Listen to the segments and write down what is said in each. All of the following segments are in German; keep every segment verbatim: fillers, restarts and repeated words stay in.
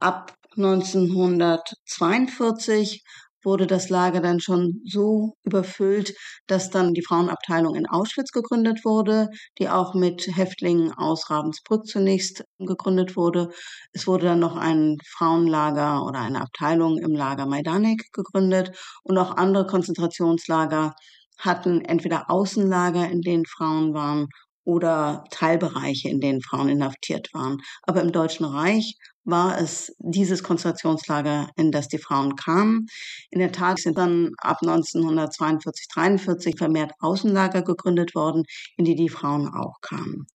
Ab neunzehnhundertzweiundvierzig wurde das Lager dann schon so überfüllt, dass dann die Frauenabteilung in Auschwitz gegründet wurde, die auch mit Häftlingen aus Ravensbrück zunächst gegründet wurde. Es wurde dann noch ein Frauenlager oder eine Abteilung im Lager Majdanek gegründet und auch andere Konzentrationslager hatten entweder Außenlager, in denen Frauen waren, oder Teilbereiche, in denen Frauen inhaftiert waren. Aber im Deutschen Reich war es dieses Konzentrationslager, in das die Frauen kamen. In der Tat sind dann ab neunzehnhundertzweiundvierzig, dreiundvierzig vermehrt Außenlager gegründet worden, in die die Frauen auch kamen.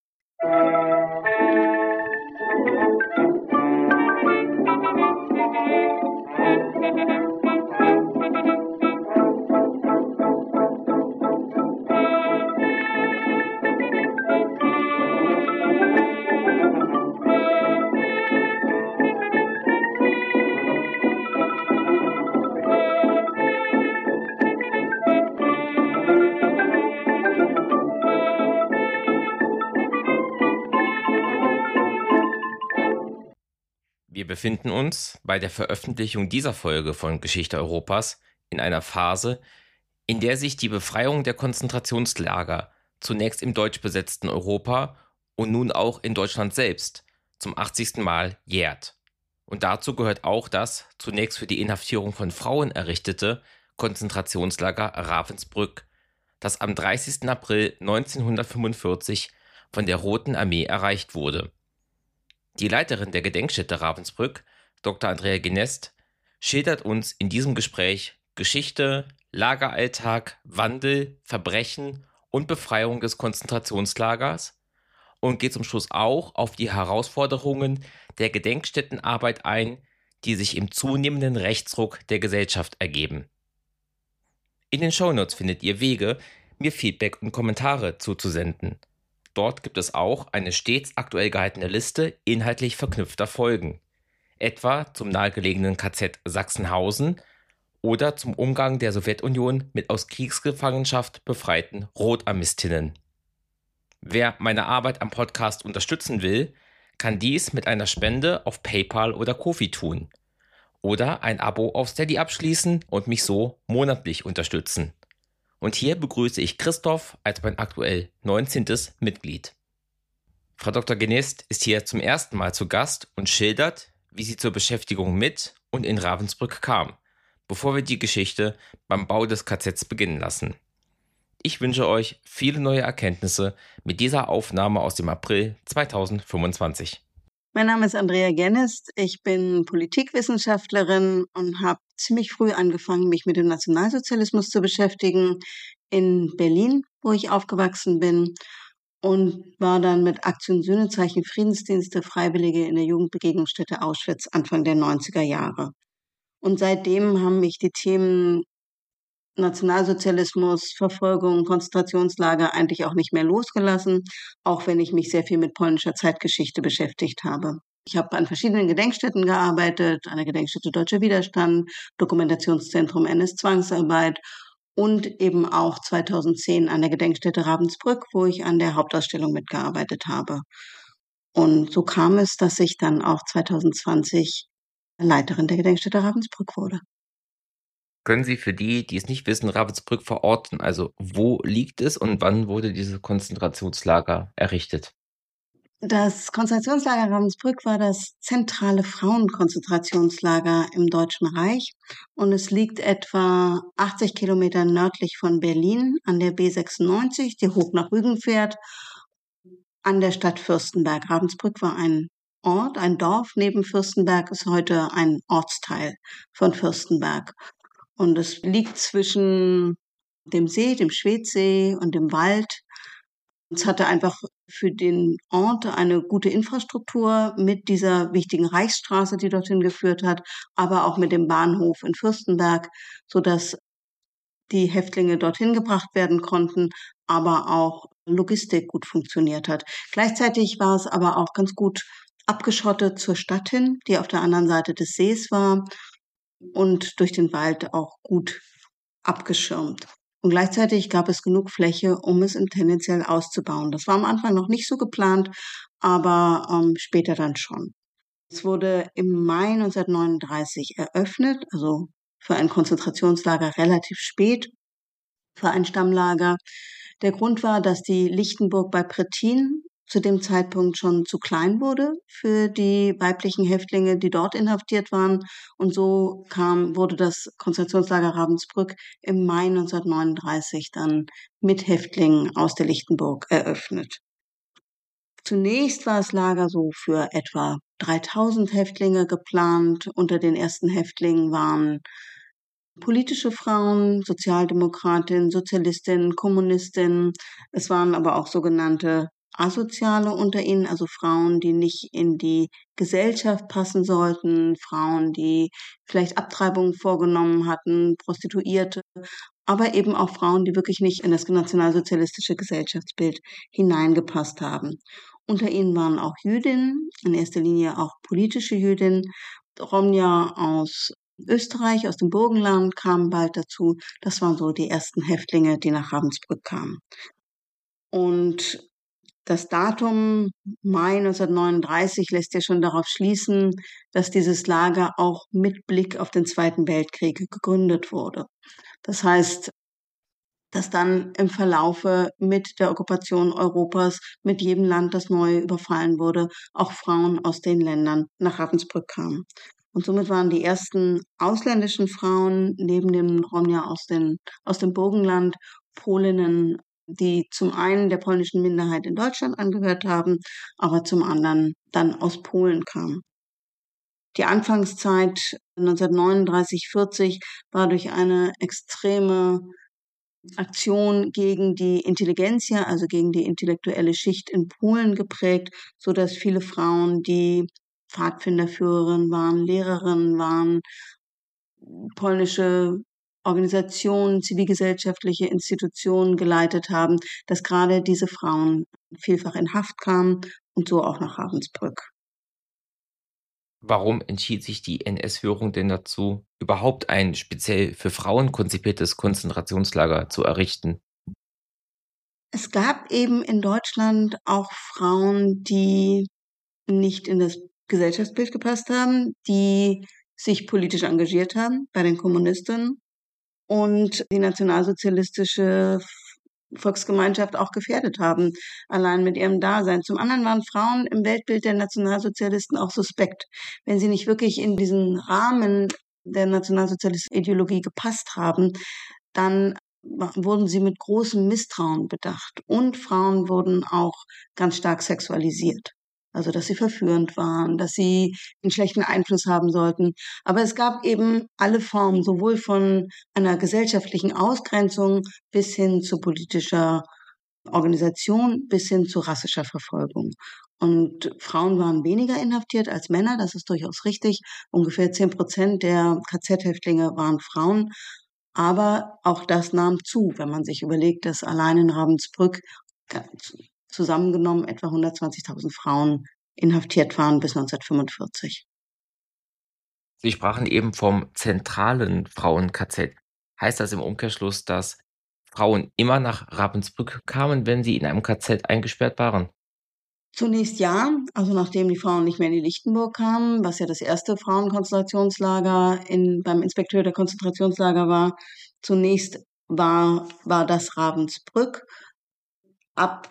Wir befinden uns bei der Veröffentlichung dieser Folge von Geschichte Europas in einer Phase, in der sich die Befreiung der Konzentrationslager zunächst im deutsch besetzten Europa und nun auch in Deutschland selbst zum achtzigsten Mal jährt. Und dazu gehört auch das zunächst für die Inhaftierung von Frauen errichtete Konzentrationslager Ravensbrück, das am dreißigsten April neunzehnhundertfünfundvierzig von der Roten Armee erreicht wurde. Die Leiterin der Gedenkstätte Ravensbrück, Doktor Andrea Genest, schildert uns in diesem Gespräch Geschichte, Lageralltag, Wandel, Verbrechen und Befreiung des Konzentrationslagers und geht zum Schluss auch auf die Herausforderungen der Gedenkstättenarbeit ein, die sich im zunehmenden Rechtsruck der Gesellschaft ergeben. In den Shownotes findet ihr Wege, mir Feedback und Kommentare zuzusenden. Dort gibt es auch eine stets aktuell gehaltene Liste inhaltlich verknüpfter Folgen, etwa zum nahegelegenen K Z Sachsenhausen oder zum Umgang der Sowjetunion mit aus Kriegsgefangenschaft befreiten Rotarmistinnen. Wer meine Arbeit am Podcast unterstützen will, kann dies mit einer Spende auf PayPal oder Ko-fi tun oder ein Abo auf Steady abschließen und mich so monatlich unterstützen. Und hier begrüße ich Christoph als mein aktuell neunzehntes Mitglied. Frau Doktor Genest ist hier zum ersten Mal zu Gast und schildert, wie sie zur Beschäftigung mit und in Ravensbrück kam, bevor wir die Geschichte beim Bau des K Zs beginnen lassen. Ich wünsche euch viele neue Erkenntnisse mit dieser Aufnahme aus dem April zweitausendfünfundzwanzig. Mein Name ist Andrea Genest, ich bin Politikwissenschaftlerin und habe ziemlich früh angefangen, mich mit dem Nationalsozialismus zu beschäftigen in Berlin, wo ich aufgewachsen bin, und war dann mit Aktion Sühnezeichen Friedensdienste Freiwillige in der Jugendbegegnungsstätte Auschwitz Anfang der neunziger Jahre. Und seitdem haben mich die Themen Nationalsozialismus, Verfolgung, Konzentrationslager eigentlich auch nicht mehr losgelassen, auch wenn ich mich sehr viel mit polnischer Zeitgeschichte beschäftigt habe. Ich habe an verschiedenen Gedenkstätten gearbeitet, an der Gedenkstätte Deutscher Widerstand, Dokumentationszentrum N S-Zwangsarbeit und eben auch zweitausendzehn an der Gedenkstätte Ravensbrück, wo ich an der Hauptausstellung mitgearbeitet habe. Und so kam es, dass ich dann auch zweitausendzwanzig Leiterin der Gedenkstätte Ravensbrück wurde. Können Sie für die, die es nicht wissen, Ravensbrück verorten? Also wo liegt es und wann wurde dieses Konzentrationslager errichtet? Das Konzentrationslager Ravensbrück war das zentrale Frauenkonzentrationslager im Deutschen Reich und es liegt etwa achtzig Kilometer nördlich von Berlin an der B sechsundneunzig, die hoch nach Rügen fährt, an der Stadt Fürstenberg. Ravensbrück war ein Ort, ein Dorf neben Fürstenberg, ist heute ein Ortsteil von Fürstenberg. Und es liegt zwischen dem See, dem Schwedsee und dem Wald. Es hatte einfach für den Ort eine gute Infrastruktur mit dieser wichtigen Reichsstraße, die dorthin geführt hat, aber auch mit dem Bahnhof in Fürstenberg, sodass die Häftlinge dorthin gebracht werden konnten, aber auch Logistik gut funktioniert hat. Gleichzeitig war es aber auch ganz gut abgeschottet zur Stadt hin, die auf der anderen Seite des Sees war, und durch den Wald auch gut abgeschirmt. Und gleichzeitig gab es genug Fläche, um es tendenziell auszubauen. Das war am Anfang noch nicht so geplant, aber ähm, später dann schon. Es wurde im Mai neunzehnhundertneununddreißig eröffnet, also für ein Konzentrationslager relativ spät, für ein Stammlager. Der Grund war, dass die Lichtenburg bei Prettin zu dem Zeitpunkt schon zu klein wurde für die weiblichen Häftlinge, die dort inhaftiert waren. Und so kam, wurde das Konzentrationslager Ravensbrück im Mai neunzehnhundertneununddreißig dann mit Häftlingen aus der Lichtenburg eröffnet. Zunächst war das Lager so für etwa dreitausend Häftlinge geplant. Unter den ersten Häftlingen waren politische Frauen, Sozialdemokratinnen, Sozialistinnen, Kommunistinnen. Es waren aber auch sogenannte Asoziale unter ihnen, also Frauen, die nicht in die Gesellschaft passen sollten, Frauen, die vielleicht Abtreibungen vorgenommen hatten, Prostituierte, aber eben auch Frauen, die wirklich nicht in das nationalsozialistische Gesellschaftsbild hineingepasst haben. Unter ihnen waren auch Jüdinnen, in erster Linie auch politische Jüdinnen. Romja aus Österreich, aus dem Burgenland kamen bald dazu. Das waren so die ersten Häftlinge, die nach Ravensbrück kamen. Und das Datum Mai neunzehnhundertneununddreißig lässt ja schon darauf schließen, dass dieses Lager auch mit Blick auf den Zweiten Weltkrieg gegründet wurde. Das heißt, dass dann im Verlaufe mit der Okkupation Europas, mit jedem Land, das neu überfallen wurde, auch Frauen aus den Ländern nach Ravensbrück kamen. Und somit waren die ersten ausländischen Frauen neben dem Romja aus, den, aus dem Burgenland Polinnen, die zum einen der polnischen Minderheit in Deutschland angehört haben, aber zum anderen dann aus Polen kamen. Die Anfangszeit neunzehnhundertneununddreißig vierzig war durch eine extreme Aktion gegen die Intelligenzia, also gegen die intellektuelle Schicht in Polen geprägt, so dass viele Frauen, die Pfadfinderführerinnen waren, Lehrerinnen waren, polnische Organisationen, zivilgesellschaftliche Institutionen geleitet haben, dass gerade diese Frauen vielfach in Haft kamen und so auch nach Ravensbrück. Warum entschied sich die N S-Führung denn dazu, überhaupt ein speziell für Frauen konzipiertes Konzentrationslager zu errichten? Es gab eben in Deutschland auch Frauen, die nicht in das Gesellschaftsbild gepasst haben, die sich politisch engagiert haben bei den Kommunistinnen und die nationalsozialistische Volksgemeinschaft auch gefährdet haben, allein mit ihrem Dasein. Zum anderen waren Frauen im Weltbild der Nationalsozialisten auch suspekt. Wenn sie nicht wirklich in diesen Rahmen der nationalsozialistischen Ideologie gepasst haben, dann wurden sie mit großem Misstrauen bedacht. Und Frauen wurden auch ganz stark sexualisiert. Also, dass sie verführend waren, dass sie einen schlechten Einfluss haben sollten. Aber es gab eben alle Formen, sowohl von einer gesellschaftlichen Ausgrenzung bis hin zu politischer Organisation, bis hin zu rassischer Verfolgung. Und Frauen waren weniger inhaftiert als Männer, das ist durchaus richtig. Ungefähr zehn Prozent der K Z-Häftlinge waren Frauen. Aber auch das nahm zu, wenn man sich überlegt, dass allein in Ravensbrück zusammengenommen etwa hundertzwanzigtausend Frauen inhaftiert waren bis neunzehnhundertfünfundvierzig. Sie sprachen eben vom zentralen Frauen-K Z. Heißt das im Umkehrschluss, dass Frauen immer nach Ravensbrück kamen, wenn sie in einem K Z eingesperrt waren? Zunächst ja, also nachdem die Frauen nicht mehr in die Lichtenburg kamen, was ja das erste Frauenkonzentrationslager in, beim Inspekteur der Konzentrationslager war. Zunächst war, war das Ravensbrück. Ab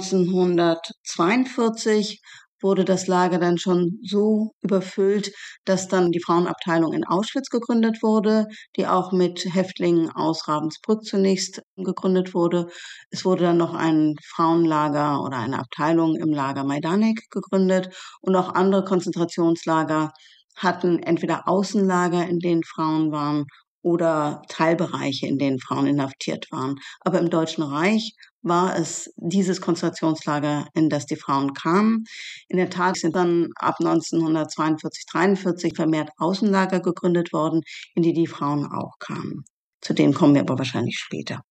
neunzehnhundertzweiundvierzig wurde das Lager dann schon so überfüllt, dass dann die Frauenabteilung in Auschwitz gegründet wurde, die auch mit Häftlingen aus Ravensbrück zunächst gegründet wurde. Es wurde dann noch ein Frauenlager oder eine Abteilung im Lager Majdanek gegründet und auch andere Konzentrationslager hatten entweder Außenlager, in denen Frauen waren, oder Teilbereiche, in denen Frauen inhaftiert waren. Aber im Deutschen Reich war es dieses Konzentrationslager, in das die Frauen kamen. In der Tat sind dann ab neunzehnhundertzweiundvierzig, dreiundvierzig vermehrt Außenlager gegründet worden, in die die Frauen auch kamen. Zu denen kommen wir aber wahrscheinlich später.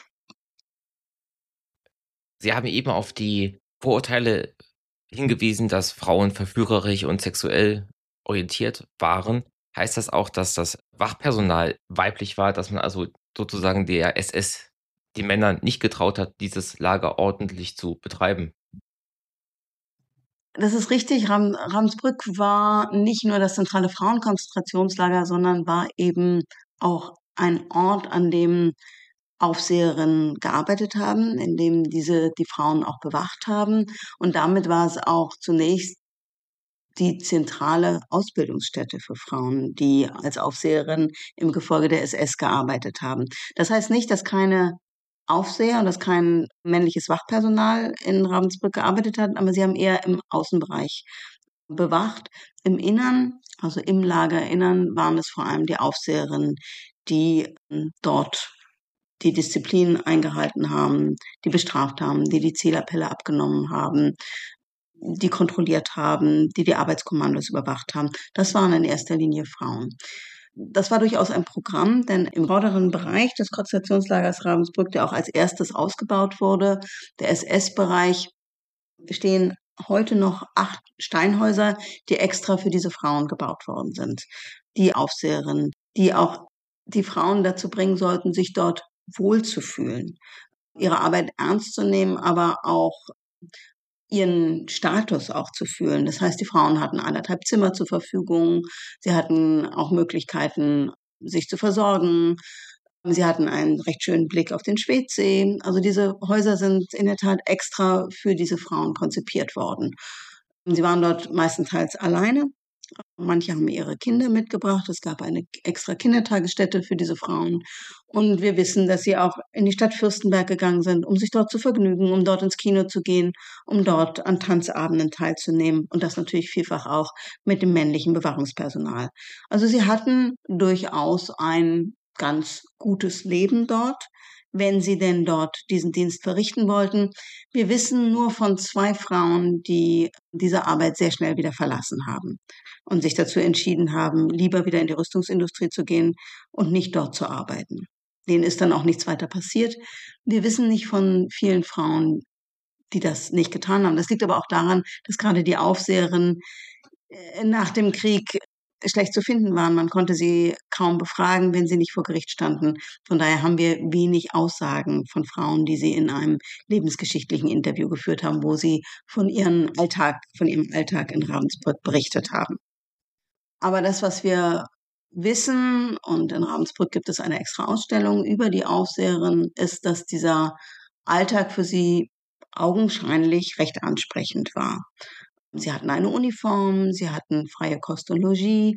Sie haben eben auf die Vorurteile hingewiesen, dass Frauen verführerisch und sexuell orientiert waren. Heißt das auch, dass das Wachpersonal weiblich war, dass man also sozusagen der S S den Männern nicht getraut hat, dieses Lager ordentlich zu betreiben? Das ist richtig. Ram Ravensbrück war nicht nur das zentrale Frauenkonzentrationslager, sondern war eben auch ein Ort, an dem Aufseherinnen gearbeitet haben, in dem diese die Frauen auch bewacht haben. Und damit war es auch zunächst die zentrale Ausbildungsstätte für Frauen, die als Aufseherin im Gefolge der S S gearbeitet haben. Das heißt nicht, dass keine Aufseher und dass kein männliches Wachpersonal in Ravensbrück gearbeitet hat, aber sie haben eher im Außenbereich bewacht. Im Innern, also im Lagerinnern, waren es vor allem die Aufseherinnen, die ähm, dort die Disziplin eingehalten haben, die bestraft haben, die die Zählappelle abgenommen haben, die kontrolliert haben, die die Arbeitskommandos überwacht haben. Das waren in erster Linie Frauen. Das war durchaus ein Programm, denn im vorderen Bereich des Konzentrationslagers Ravensbrück, der auch als erstes ausgebaut wurde, der S S-Bereich, stehen heute noch acht Steinhäuser, die extra für diese Frauen gebaut worden sind. Die Aufseherinnen, die auch die Frauen dazu bringen sollten, sich dort wohlzufühlen, ihre Arbeit ernst zu nehmen, aber auch ihren Status auch zu fühlen. Das heißt, die Frauen hatten anderthalb Zimmer zur Verfügung. Sie hatten auch Möglichkeiten, sich zu versorgen. Sie hatten einen recht schönen Blick auf den Schwedsee. Also diese Häuser sind in der Tat extra für diese Frauen konzipiert worden. Sie waren dort meistenteils alleine. Manche haben ihre Kinder mitgebracht. Es gab eine extra Kindertagesstätte für diese Frauen. Und wir wissen, dass sie auch in die Stadt Fürstenberg gegangen sind, um sich dort zu vergnügen, um dort ins Kino zu gehen, um dort an Tanzabenden teilzunehmen. Und das natürlich vielfach auch mit dem männlichen Bewachungspersonal. Also sie hatten durchaus ein ganz gutes Leben dort, wenn sie denn dort diesen Dienst verrichten wollten. Wir wissen nur von zwei Frauen, die diese Arbeit sehr schnell wieder verlassen haben und sich dazu entschieden haben, lieber wieder in die Rüstungsindustrie zu gehen und nicht dort zu arbeiten. Denen ist dann auch nichts weiter passiert. Wir wissen nicht von vielen Frauen, die das nicht getan haben. Das liegt aber auch daran, dass gerade die Aufseherinnen äh, nach dem Krieg schlecht zu finden waren. Man konnte sie kaum befragen, wenn sie nicht vor Gericht standen. Von daher haben wir wenig Aussagen von Frauen, die sie in einem lebensgeschichtlichen Interview geführt haben, wo sie von ihrem Alltag, von ihrem Alltag in Ravensbrück berichtet haben. Aber das, was wir wissen, und in Ravensbrück gibt es eine extra Ausstellung über die Aufseherin, ist, dass dieser Alltag für sie augenscheinlich recht ansprechend war. Sie hatten eine Uniform, sie hatten freie Kost und Logis,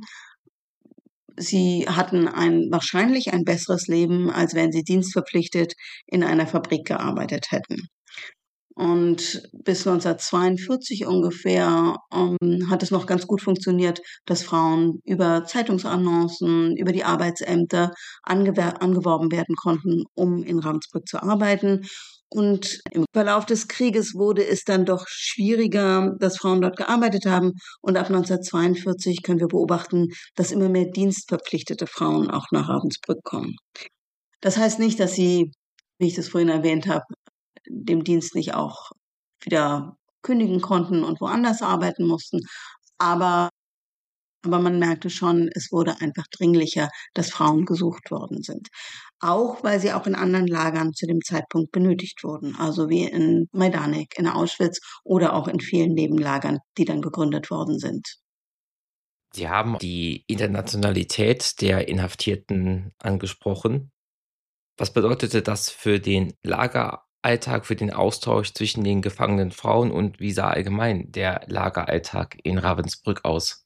sie hatten ein wahrscheinlich ein besseres Leben, als wenn sie dienstverpflichtet in einer Fabrik gearbeitet hätten. Und bis neunzehnhundertzweiundvierzig ungefähr ähm, hat es noch ganz gut funktioniert, dass Frauen über Zeitungsannoncen, über die Arbeitsämter angewer- angeworben werden konnten, um in Ravensbrück zu arbeiten. Und im Verlauf des Krieges wurde es dann doch schwieriger, dass Frauen dort gearbeitet haben. Und ab neunzehnhundertzweiundvierzig können wir beobachten, dass immer mehr dienstverpflichtete Frauen auch nach Ravensbrück kommen. Das heißt nicht, dass sie, wie ich das vorhin erwähnt habe, dem Dienst nicht auch wieder kündigen konnten und woanders arbeiten mussten. Aber, aber man merkte schon, es wurde einfach dringlicher, dass Frauen gesucht worden sind. Auch weil sie auch in anderen Lagern zu dem Zeitpunkt benötigt wurden. Also wie in Majdanek, in Auschwitz oder auch in vielen Nebenlagern, die dann gegründet worden sind. Sie haben die Internationalität der Inhaftierten angesprochen. Was bedeutete das für den Lageralltag, für den Austausch zwischen den gefangenen Frauen und wie sah allgemein der Lageralltag in Ravensbrück aus?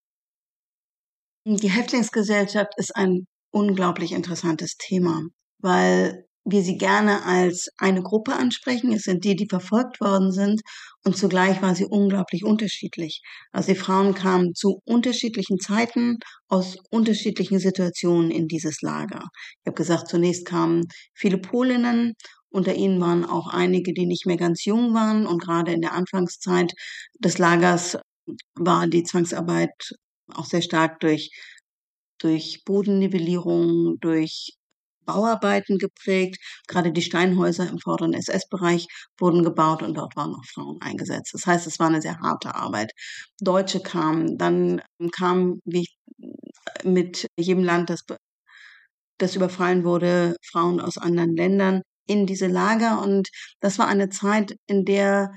Die Häftlingsgesellschaft ist ein unglaublich interessantes Thema, weil wir sie gerne als eine Gruppe ansprechen. Es sind die, die verfolgt worden sind. Und zugleich war sie unglaublich unterschiedlich. Also die Frauen kamen zu unterschiedlichen Zeiten aus unterschiedlichen Situationen in dieses Lager. Ich habe gesagt, zunächst kamen viele Polinnen. Unter ihnen waren auch einige, die nicht mehr ganz jung waren. Und gerade in der Anfangszeit des Lagers war die Zwangsarbeit auch sehr stark durch, durch Bodennivellierung, durch Bauarbeiten geprägt. Gerade die Steinhäuser im vorderen S S-Bereich wurden gebaut und dort waren auch Frauen eingesetzt. Das heißt, es war eine sehr harte Arbeit. Deutsche kamen, dann kamen, wie ich, mit jedem Land, das, das überfallen wurde, Frauen aus anderen Ländern in diese Lager. Und das war eine Zeit, in der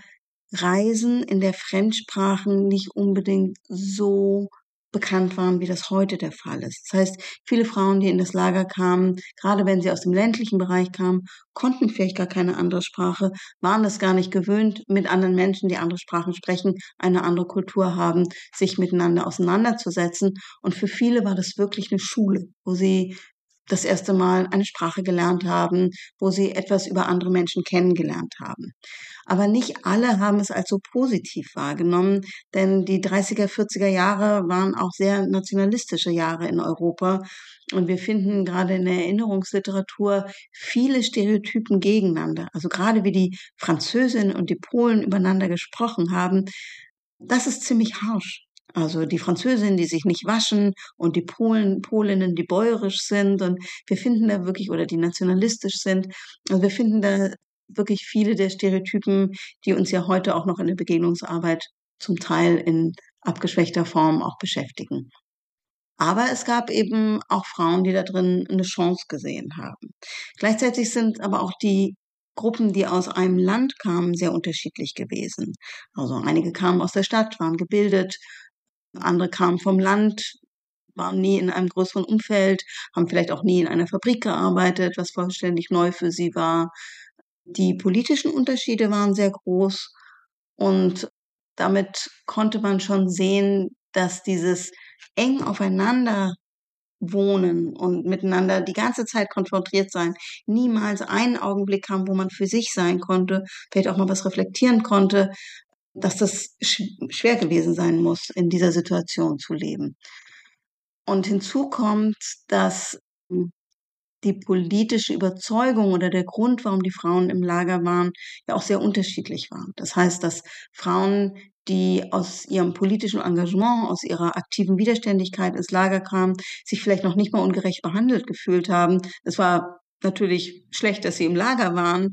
Reisen in der Fremdsprachen nicht unbedingt so bekannt waren, wie das heute der Fall ist. Das heißt, viele Frauen, die in das Lager kamen, gerade wenn sie aus dem ländlichen Bereich kamen, konnten vielleicht gar keine andere Sprache, waren es gar nicht gewöhnt, mit anderen Menschen, die andere Sprachen sprechen, eine andere Kultur haben, sich miteinander auseinanderzusetzen. Und für viele war das wirklich eine Schule, wo sie das erste Mal eine Sprache gelernt haben, wo sie etwas über andere Menschen kennengelernt haben. Aber nicht alle haben es als so positiv wahrgenommen, denn die dreißiger, vierziger Jahre waren auch sehr nationalistische Jahre in Europa. Und wir finden gerade in der Erinnerungsliteratur viele Stereotypen gegeneinander. Also gerade wie die Französinnen und die Polen übereinander gesprochen haben, das ist ziemlich harsch. Also die Französinnen, die sich nicht waschen und die Polen, Polinnen, die bäuerisch sind und wir finden da wirklich, oder die nationalistisch sind, also wir finden da wirklich viele der Stereotypen, die uns ja heute auch noch in der Begegnungsarbeit zum Teil in abgeschwächter Form auch beschäftigen. Aber es gab eben auch Frauen, die da drin eine Chance gesehen haben. Gleichzeitig sind aber auch die Gruppen, die aus einem Land kamen, sehr unterschiedlich gewesen. Also einige kamen aus der Stadt, waren gebildet, andere kamen vom Land, waren nie in einem größeren Umfeld, haben vielleicht auch nie in einer Fabrik gearbeitet, was vollständig neu für sie war. Die politischen Unterschiede waren sehr groß und damit konnte man schon sehen, dass dieses eng aufeinander wohnen und miteinander die ganze Zeit konfrontiert sein, niemals einen Augenblick haben, wo man für sich sein konnte, vielleicht auch mal was reflektieren konnte, dass das sch- schwer gewesen sein muss, in dieser Situation zu leben. Und hinzu kommt, dass hm, die politische Überzeugung oder der Grund, warum die Frauen im Lager waren, ja auch sehr unterschiedlich waren. Das heißt, dass Frauen, die aus ihrem politischen Engagement, aus ihrer aktiven Widerständigkeit ins Lager kamen, sich vielleicht noch nicht mal ungerecht behandelt gefühlt haben. Es war natürlich schlecht, dass sie im Lager waren,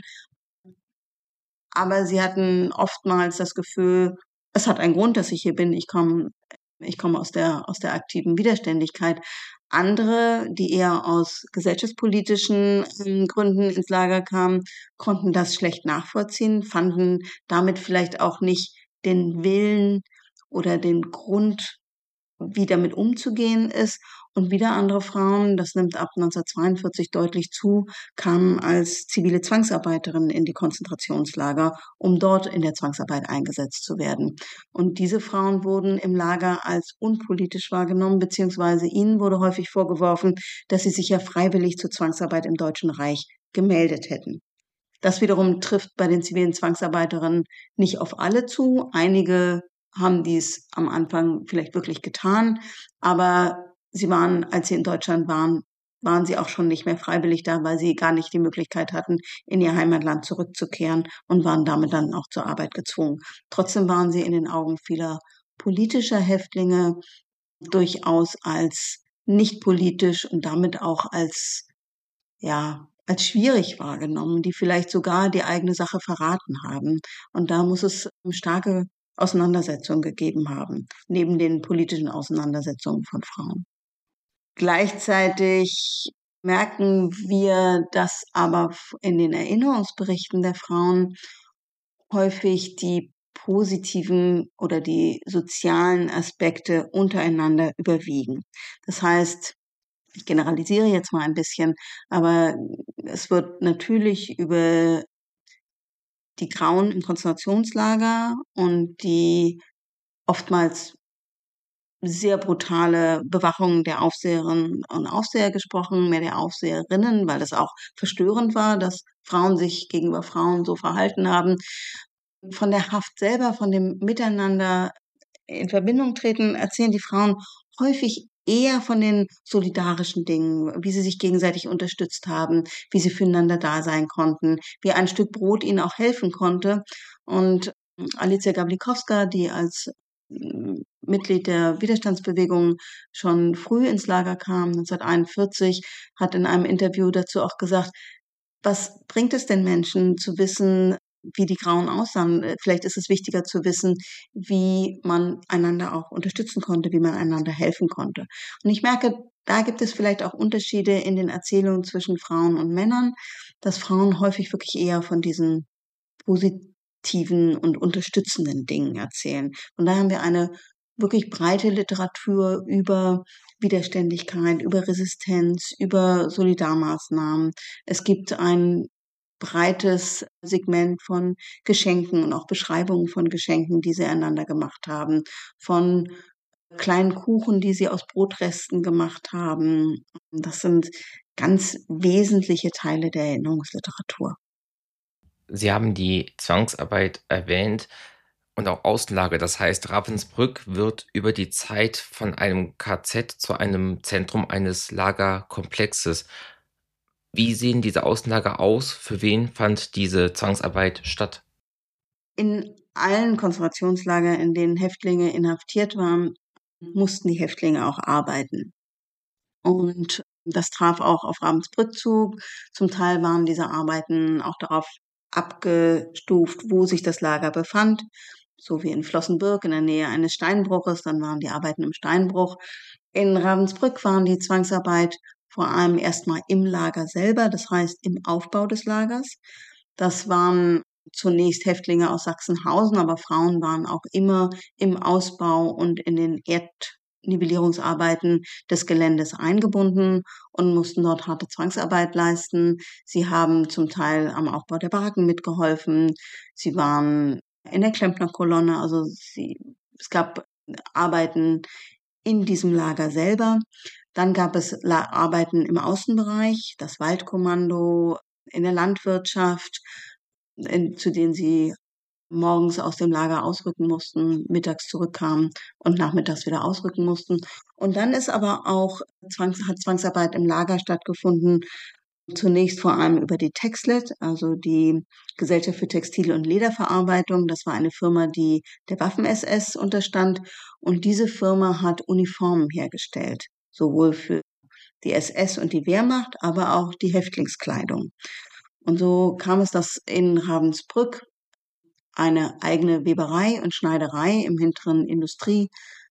aber sie hatten oftmals das Gefühl, es hat einen Grund, dass ich hier bin. Ich komme, ich komme aus der, aus der aktiven Widerständigkeit. Andere, die eher aus gesellschaftspolitischen ähm, Gründen ins Lager kamen, konnten das schlecht nachvollziehen, fanden damit vielleicht auch nicht den Willen oder den Grund, wie damit umzugehen ist. Und wieder andere Frauen, das nimmt ab neunzehnhundertzweiundvierzig deutlich zu, kamen als zivile Zwangsarbeiterinnen in die Konzentrationslager, um dort in der Zwangsarbeit eingesetzt zu werden. Und diese Frauen wurden im Lager als unpolitisch wahrgenommen, beziehungsweise ihnen wurde häufig vorgeworfen, dass sie sich ja freiwillig zur Zwangsarbeit im Deutschen Reich gemeldet hätten. Das wiederum trifft bei den zivilen Zwangsarbeiterinnen nicht auf alle zu. Einige haben dies am Anfang vielleicht wirklich getan, aber sie waren, als sie in Deutschland waren, waren sie auch schon nicht mehr freiwillig da, weil sie gar nicht die Möglichkeit hatten, in ihr Heimatland zurückzukehren und waren damit dann auch zur Arbeit gezwungen. Trotzdem waren sie in den Augen vieler politischer Häftlinge durchaus als nicht politisch und damit auch als, ja, als schwierig wahrgenommen, die vielleicht sogar die eigene Sache verraten haben. Und da muss es starke Auseinandersetzungen gegeben haben, neben den politischen Auseinandersetzungen von Frauen. Gleichzeitig merken wir, dass aber in den Erinnerungsberichten der Frauen häufig die positiven oder die sozialen Aspekte untereinander überwiegen. Das heißt, ich generalisiere jetzt mal ein bisschen, aber es wird natürlich über die Grauen im Konzentrationslager und die oftmals sehr brutale Bewachung der Aufseherinnen und Aufseher gesprochen, mehr der Aufseherinnen, weil es auch verstörend war, dass Frauen sich gegenüber Frauen so verhalten haben. Von der Haft selber, von dem Miteinander in Verbindung treten, erzählen die Frauen häufig eher von den solidarischen Dingen, wie sie sich gegenseitig unterstützt haben, wie sie füreinander da sein konnten, wie ein Stück Brot ihnen auch helfen konnte. Und Alicja Gablikowska, die als mm, Mitglied der Widerstandsbewegung schon früh ins Lager kam, neunzehnhunderteinundvierzig, hat in einem Interview dazu auch gesagt, was bringt es den Menschen zu wissen, wie die Grauen aussahen? Vielleicht ist es wichtiger zu wissen, wie man einander auch unterstützen konnte, wie man einander helfen konnte. Und ich merke, da gibt es vielleicht auch Unterschiede in den Erzählungen zwischen Frauen und Männern, dass Frauen häufig wirklich eher von diesen positiven und unterstützenden Dingen erzählen. Und da haben wir eine wirklich breite Literatur über Widerständigkeit, über Resistenz, über Solidarmaßnahmen. Es gibt ein breites Segment von Geschenken und auch Beschreibungen von Geschenken, die sie einander gemacht haben, von kleinen Kuchen, die sie aus Brotresten gemacht haben. Das sind ganz wesentliche Teile der Erinnerungsliteratur. Sie haben die Zwangsarbeit erwähnt und auch Außenlager. Das heißt, Ravensbrück wird über die Zeit von einem K Z zu einem Zentrum eines Lagerkomplexes. Wie sehen diese Außenlager aus? Für wen fand diese Zwangsarbeit statt? In allen Konzentrationslagern, in denen Häftlinge inhaftiert waren, mussten die Häftlinge auch arbeiten. Und das traf auch auf Ravensbrück zu. Zum Teil waren diese Arbeiten auch darauf abgestuft, wo sich das Lager befand, so wie in Flossenbürg in der Nähe eines Steinbruches. Dann waren die Arbeiten im Steinbruch. In Ravensbrück waren die Zwangsarbeit vor allem erstmal im Lager selber, das heißt im Aufbau des Lagers. Das waren zunächst Häftlinge aus Sachsenhausen, aber Frauen waren auch immer im Ausbau und in den Erdnivellierungsarbeiten des Geländes eingebunden und mussten dort harte Zwangsarbeit leisten. Sie haben zum Teil am Aufbau der Baracken mitgeholfen. Sie waren in der Klempnerkolonne, also sie, es gab Arbeiten in diesem Lager selber. Dann gab es La- Arbeiten im Außenbereich, das Waldkommando, in der Landwirtschaft, in, zu denen sie morgens aus dem Lager ausrücken mussten, mittags zurückkamen und nachmittags wieder ausrücken mussten. Und dann ist aber auch Zwangs hat Zwangsarbeit im Lager stattgefunden, zunächst vor allem über die Texlet, also die Gesellschaft für Textil- und Lederverarbeitung. Das war eine Firma, die der Waffen-S S unterstand. Und diese Firma hat Uniformen hergestellt, sowohl für die S S und die Wehrmacht, aber auch die Häftlingskleidung. Und so kam es, dass in Ravensbrück eine eigene Weberei und Schneiderei im hinteren Industriehof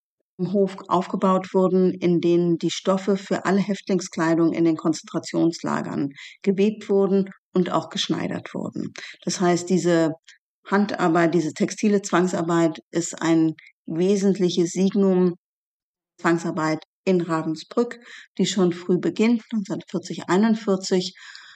aufgebaut wurden, in denen die Stoffe für alle Häftlingskleidung in den Konzentrationslagern gewebt wurden und auch geschneidert wurden. Das heißt, diese Handarbeit, diese textile Zwangsarbeit ist ein wesentliches Signum Zwangsarbeit in Ravensbrück, die schon früh beginnt, neunzehnhundertvierzig, einundvierzig.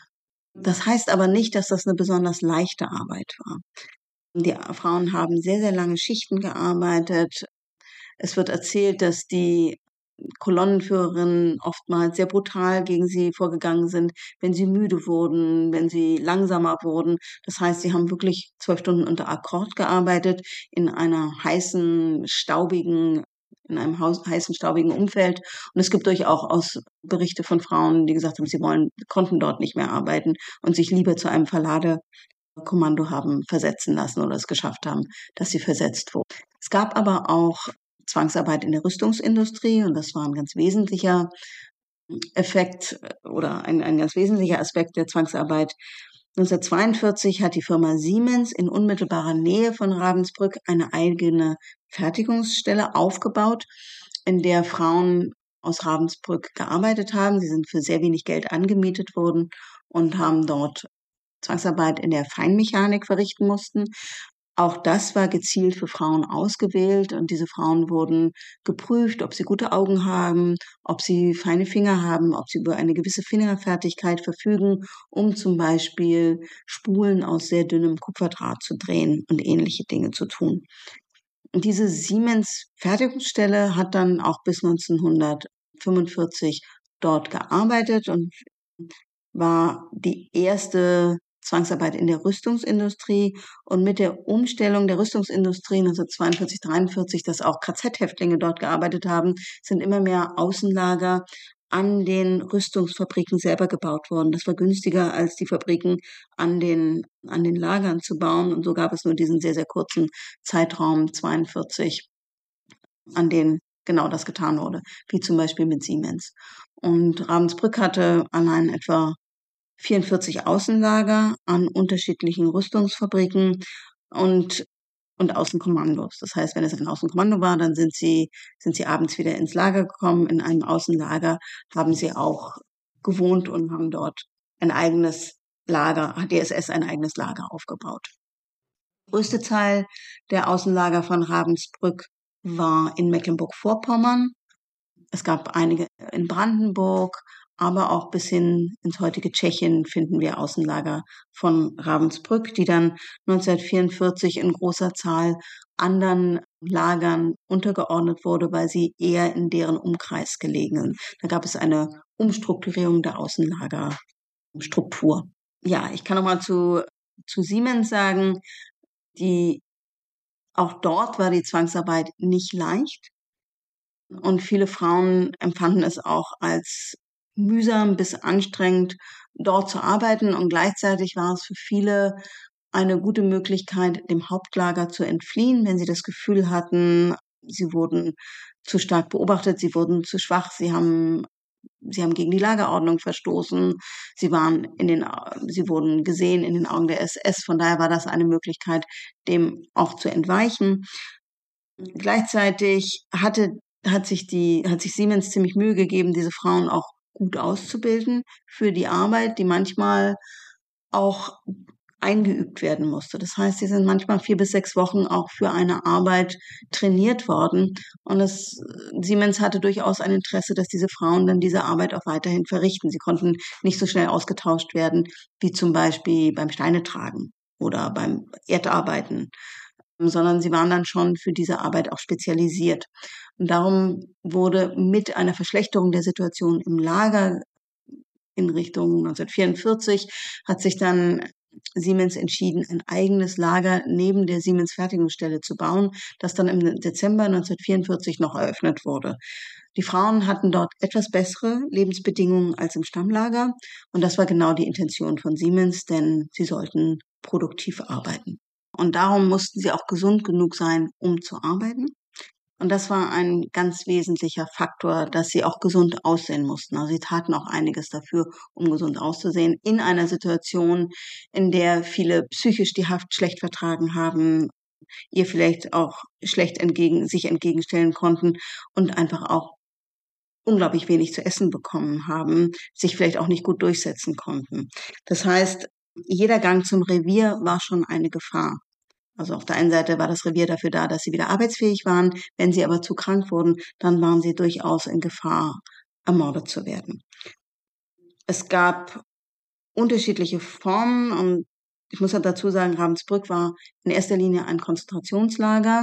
Das heißt aber nicht, dass das eine besonders leichte Arbeit war. Die Frauen haben sehr, sehr lange Schichten gearbeitet. Es wird erzählt, dass die Kolonnenführerinnen oftmals sehr brutal gegen sie vorgegangen sind, wenn sie müde wurden, wenn sie langsamer wurden. Das heißt, sie haben wirklich zwölf Stunden unter Akkord gearbeitet in einer heißen, staubigen, in einem Haus, heißen, staubigen Umfeld. Und es gibt durchaus Berichte von Frauen, die gesagt haben, sie wollen, konnten dort nicht mehr arbeiten und sich lieber zu einem Verlade Kommando haben versetzen lassen oder es geschafft haben, dass sie versetzt wurden. Es gab aber auch Zwangsarbeit in der Rüstungsindustrie und das war ein ganz wesentlicher Effekt oder ein, ein ganz wesentlicher Aspekt der Zwangsarbeit. neunzehnhundertzweiundvierzig hat die Firma Siemens in unmittelbarer Nähe von Ravensbrück eine eigene Fertigungsstelle aufgebaut, in der Frauen aus Ravensbrück gearbeitet haben. Sie sind für sehr wenig Geld angemietet worden und haben dort Zwangsarbeit in der Feinmechanik verrichten mussten. Auch das war gezielt für Frauen ausgewählt und diese Frauen wurden geprüft, ob sie gute Augen haben, ob sie feine Finger haben, ob sie über eine gewisse Fingerfertigkeit verfügen, um zum Beispiel Spulen aus sehr dünnem Kupferdraht zu drehen und ähnliche Dinge zu tun. Und diese Siemens-Fertigungsstelle hat dann auch bis neunzehnhundertfünfundvierzig dort gearbeitet und war die erste Zwangsarbeit in der Rüstungsindustrie. Und mit der Umstellung der Rüstungsindustrie neunzehnhundertzweiundvierzig, dreiundvierzig, dass auch K Z-Häftlinge dort gearbeitet haben, sind immer mehr Außenlager an den Rüstungsfabriken selber gebaut worden. Das war günstiger, als die Fabriken an den, an den Lagern zu bauen. Und so gab es nur diesen sehr, sehr kurzen Zeitraum zweiundvierzig, an den genau das getan wurde, wie zum Beispiel mit Siemens. Und Ravensbrück hatte allein etwa vierundvierzig Außenlager an unterschiedlichen Rüstungsfabriken und, und Außenkommandos. Das heißt, wenn es ein Außenkommando war, dann sind sie, sind sie abends wieder ins Lager gekommen. In einem Außenlager haben sie auch gewohnt und haben dort ein eigenes Lager, hat die S S ein eigenes Lager aufgebaut. Der größte Teil der Außenlager von Ravensbrück war in Mecklenburg-Vorpommern. Es gab einige in Brandenburg, aber auch bis hin ins heutige Tschechien finden wir Außenlager von Ravensbrück, die dann neunzehnhundertvierundvierzig in großer Zahl anderen Lagern untergeordnet wurde, weil sie eher in deren Umkreis gelegen sind. Da gab es eine Umstrukturierung der Außenlagerstruktur. Ja, ich kann noch mal zu, zu Siemens sagen, die, auch dort war die Zwangsarbeit nicht leicht. Und viele Frauen empfanden es auch als mühsam bis anstrengend, dort zu arbeiten. Und gleichzeitig war es für viele eine gute Möglichkeit, dem Hauptlager zu entfliehen, wenn sie das Gefühl hatten, sie wurden zu stark beobachtet, sie wurden zu schwach, sie haben Sie haben gegen die Lagerordnung verstoßen. Sie waren in den, sie wurden gesehen in den Augen der S S. Von daher war das eine Möglichkeit, dem auch zu entweichen. Gleichzeitig hatte, hat sich die, hat sich Siemens ziemlich Mühe gegeben, diese Frauen auch gut auszubilden für die Arbeit, die manchmal auch eingeübt werden musste. Das heißt, sie sind manchmal vier bis sechs Wochen auch für eine Arbeit trainiert worden. Und es, Siemens hatte durchaus ein Interesse, dass diese Frauen dann diese Arbeit auch weiterhin verrichten. Sie konnten nicht so schnell ausgetauscht werden, wie zum Beispiel beim Steinetragen oder beim Erdarbeiten, sondern sie waren dann schon für diese Arbeit auch spezialisiert. Und darum wurde mit einer Verschlechterung der Situation im Lager in Richtung neunzehnhundertvierundvierzig hat sich dann Siemens entschieden, ein eigenes Lager neben der Siemens Fertigungsstelle zu bauen, das dann im Dezember neunzehnhundertvierundvierzig noch eröffnet wurde. Die Frauen hatten dort etwas bessere Lebensbedingungen als im Stammlager und das war genau die Intention von Siemens, denn sie sollten produktiv arbeiten. Und darum mussten sie auch gesund genug sein, um zu arbeiten. Und das war ein ganz wesentlicher Faktor, dass sie auch gesund aussehen mussten. Also sie taten auch einiges dafür, um gesund auszusehen, in einer Situation, in der viele psychisch die Haft schlecht vertragen haben, ihr vielleicht auch schlecht entgegen, sich entgegenstellen konnten und einfach auch unglaublich wenig zu essen bekommen haben, sich vielleicht auch nicht gut durchsetzen konnten. Das heißt, jeder Gang zum Revier war schon eine Gefahr. Also auf der einen Seite war das Revier dafür da, dass sie wieder arbeitsfähig waren. Wenn sie aber zu krank wurden, dann waren sie durchaus in Gefahr, ermordet zu werden. Es gab unterschiedliche Formen und ich muss dazu sagen, Ravensbrück war in erster Linie ein Konzentrationslager.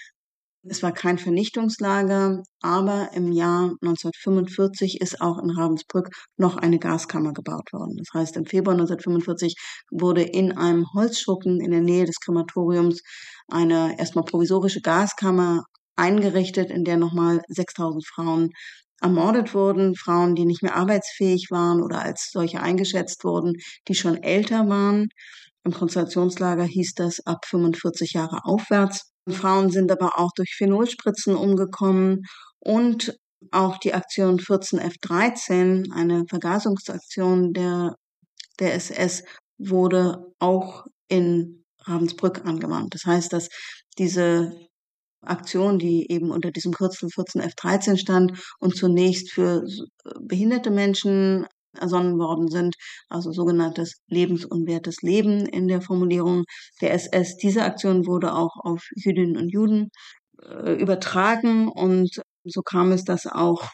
Es war kein Vernichtungslager, aber im Jahr neunzehnhundertfünfundvierzig ist auch in Ravensbrück noch eine Gaskammer gebaut worden. Das heißt, im Februar neunzehnhundertfünfundvierzig wurde in einem Holzschuppen in der Nähe des Krematoriums eine erstmal provisorische Gaskammer eingerichtet, in der nochmal sechstausend Frauen ermordet wurden. Frauen, die nicht mehr arbeitsfähig waren oder als solche eingeschätzt wurden, die schon älter waren. Im Konzentrationslager hieß das ab fünfundvierzig Jahre aufwärts. Frauen sind aber auch durch Phenolspritzen umgekommen und auch die Aktion vierzehn F dreizehn, eine Vergasungsaktion der, der S S, wurde auch in Ravensbrück angewandt. Das heißt, dass diese Aktion, die eben unter diesem Kürzel vierzehn F dreizehn stand und zunächst für behinderte Menschen ersonnen worden sind, also sogenanntes lebensunwertes Leben in der Formulierung der S S. Diese Aktion wurde auch auf Jüdinnen und Juden äh, übertragen und so kam es, dass auch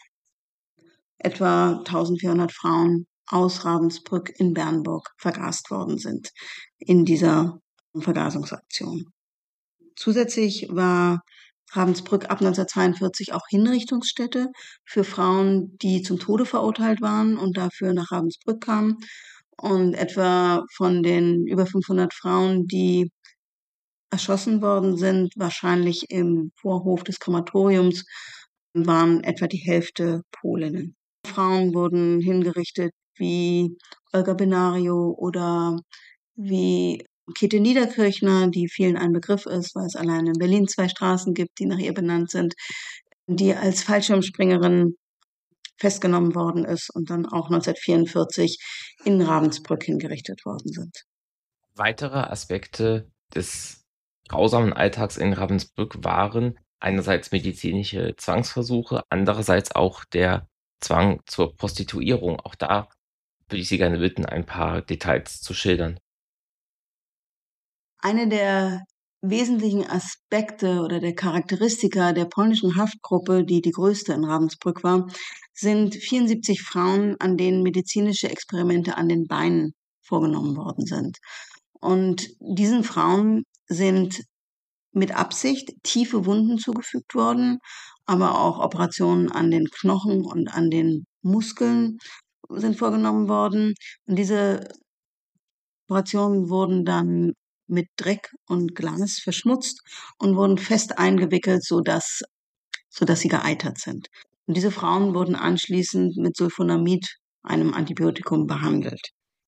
etwa eintausendvierhundert Frauen aus Ravensbrück in Bernburg vergast worden sind in dieser Vergasungsaktion. Zusätzlich war Ravensbrück ab neunzehnhundertzweiundvierzig auch Hinrichtungsstätte für Frauen, die zum Tode verurteilt waren und dafür nach Ravensbrück kamen. Und etwa von den über fünfhundert Frauen, die erschossen worden sind, wahrscheinlich im Vorhof des Krematoriums, waren etwa die Hälfte Polinnen. Frauen wurden hingerichtet wie Olga Benario oder wie Käthe Niederkirchner, die vielen ein Begriff ist, weil es allein in Berlin zwei Straßen gibt, die nach ihr benannt sind, die als Fallschirmspringerin festgenommen worden ist und dann auch neunzehnhundertvierundvierzig in Ravensbrück hingerichtet worden sind. Weitere Aspekte des grausamen Alltags in Ravensbrück waren einerseits medizinische Zwangsversuche, andererseits auch der Zwang zur Prostituierung. Auch da würde ich Sie gerne bitten, ein paar Details zu schildern. Eine der wesentlichen Aspekte oder der Charakteristika der polnischen Haftgruppe, die die größte in Ravensbrück war, sind vierundsiebzig Frauen, an denen medizinische Experimente an den Beinen vorgenommen worden sind. Und diesen Frauen sind mit Absicht tiefe Wunden zugefügt worden, aber auch Operationen an den Knochen und an den Muskeln sind vorgenommen worden. Und diese Operationen wurden dann mit Dreck und Glas verschmutzt und wurden fest eingewickelt, sodass, sodass sie geeitert sind. Und diese Frauen wurden anschließend mit Sulfonamid, einem Antibiotikum, behandelt.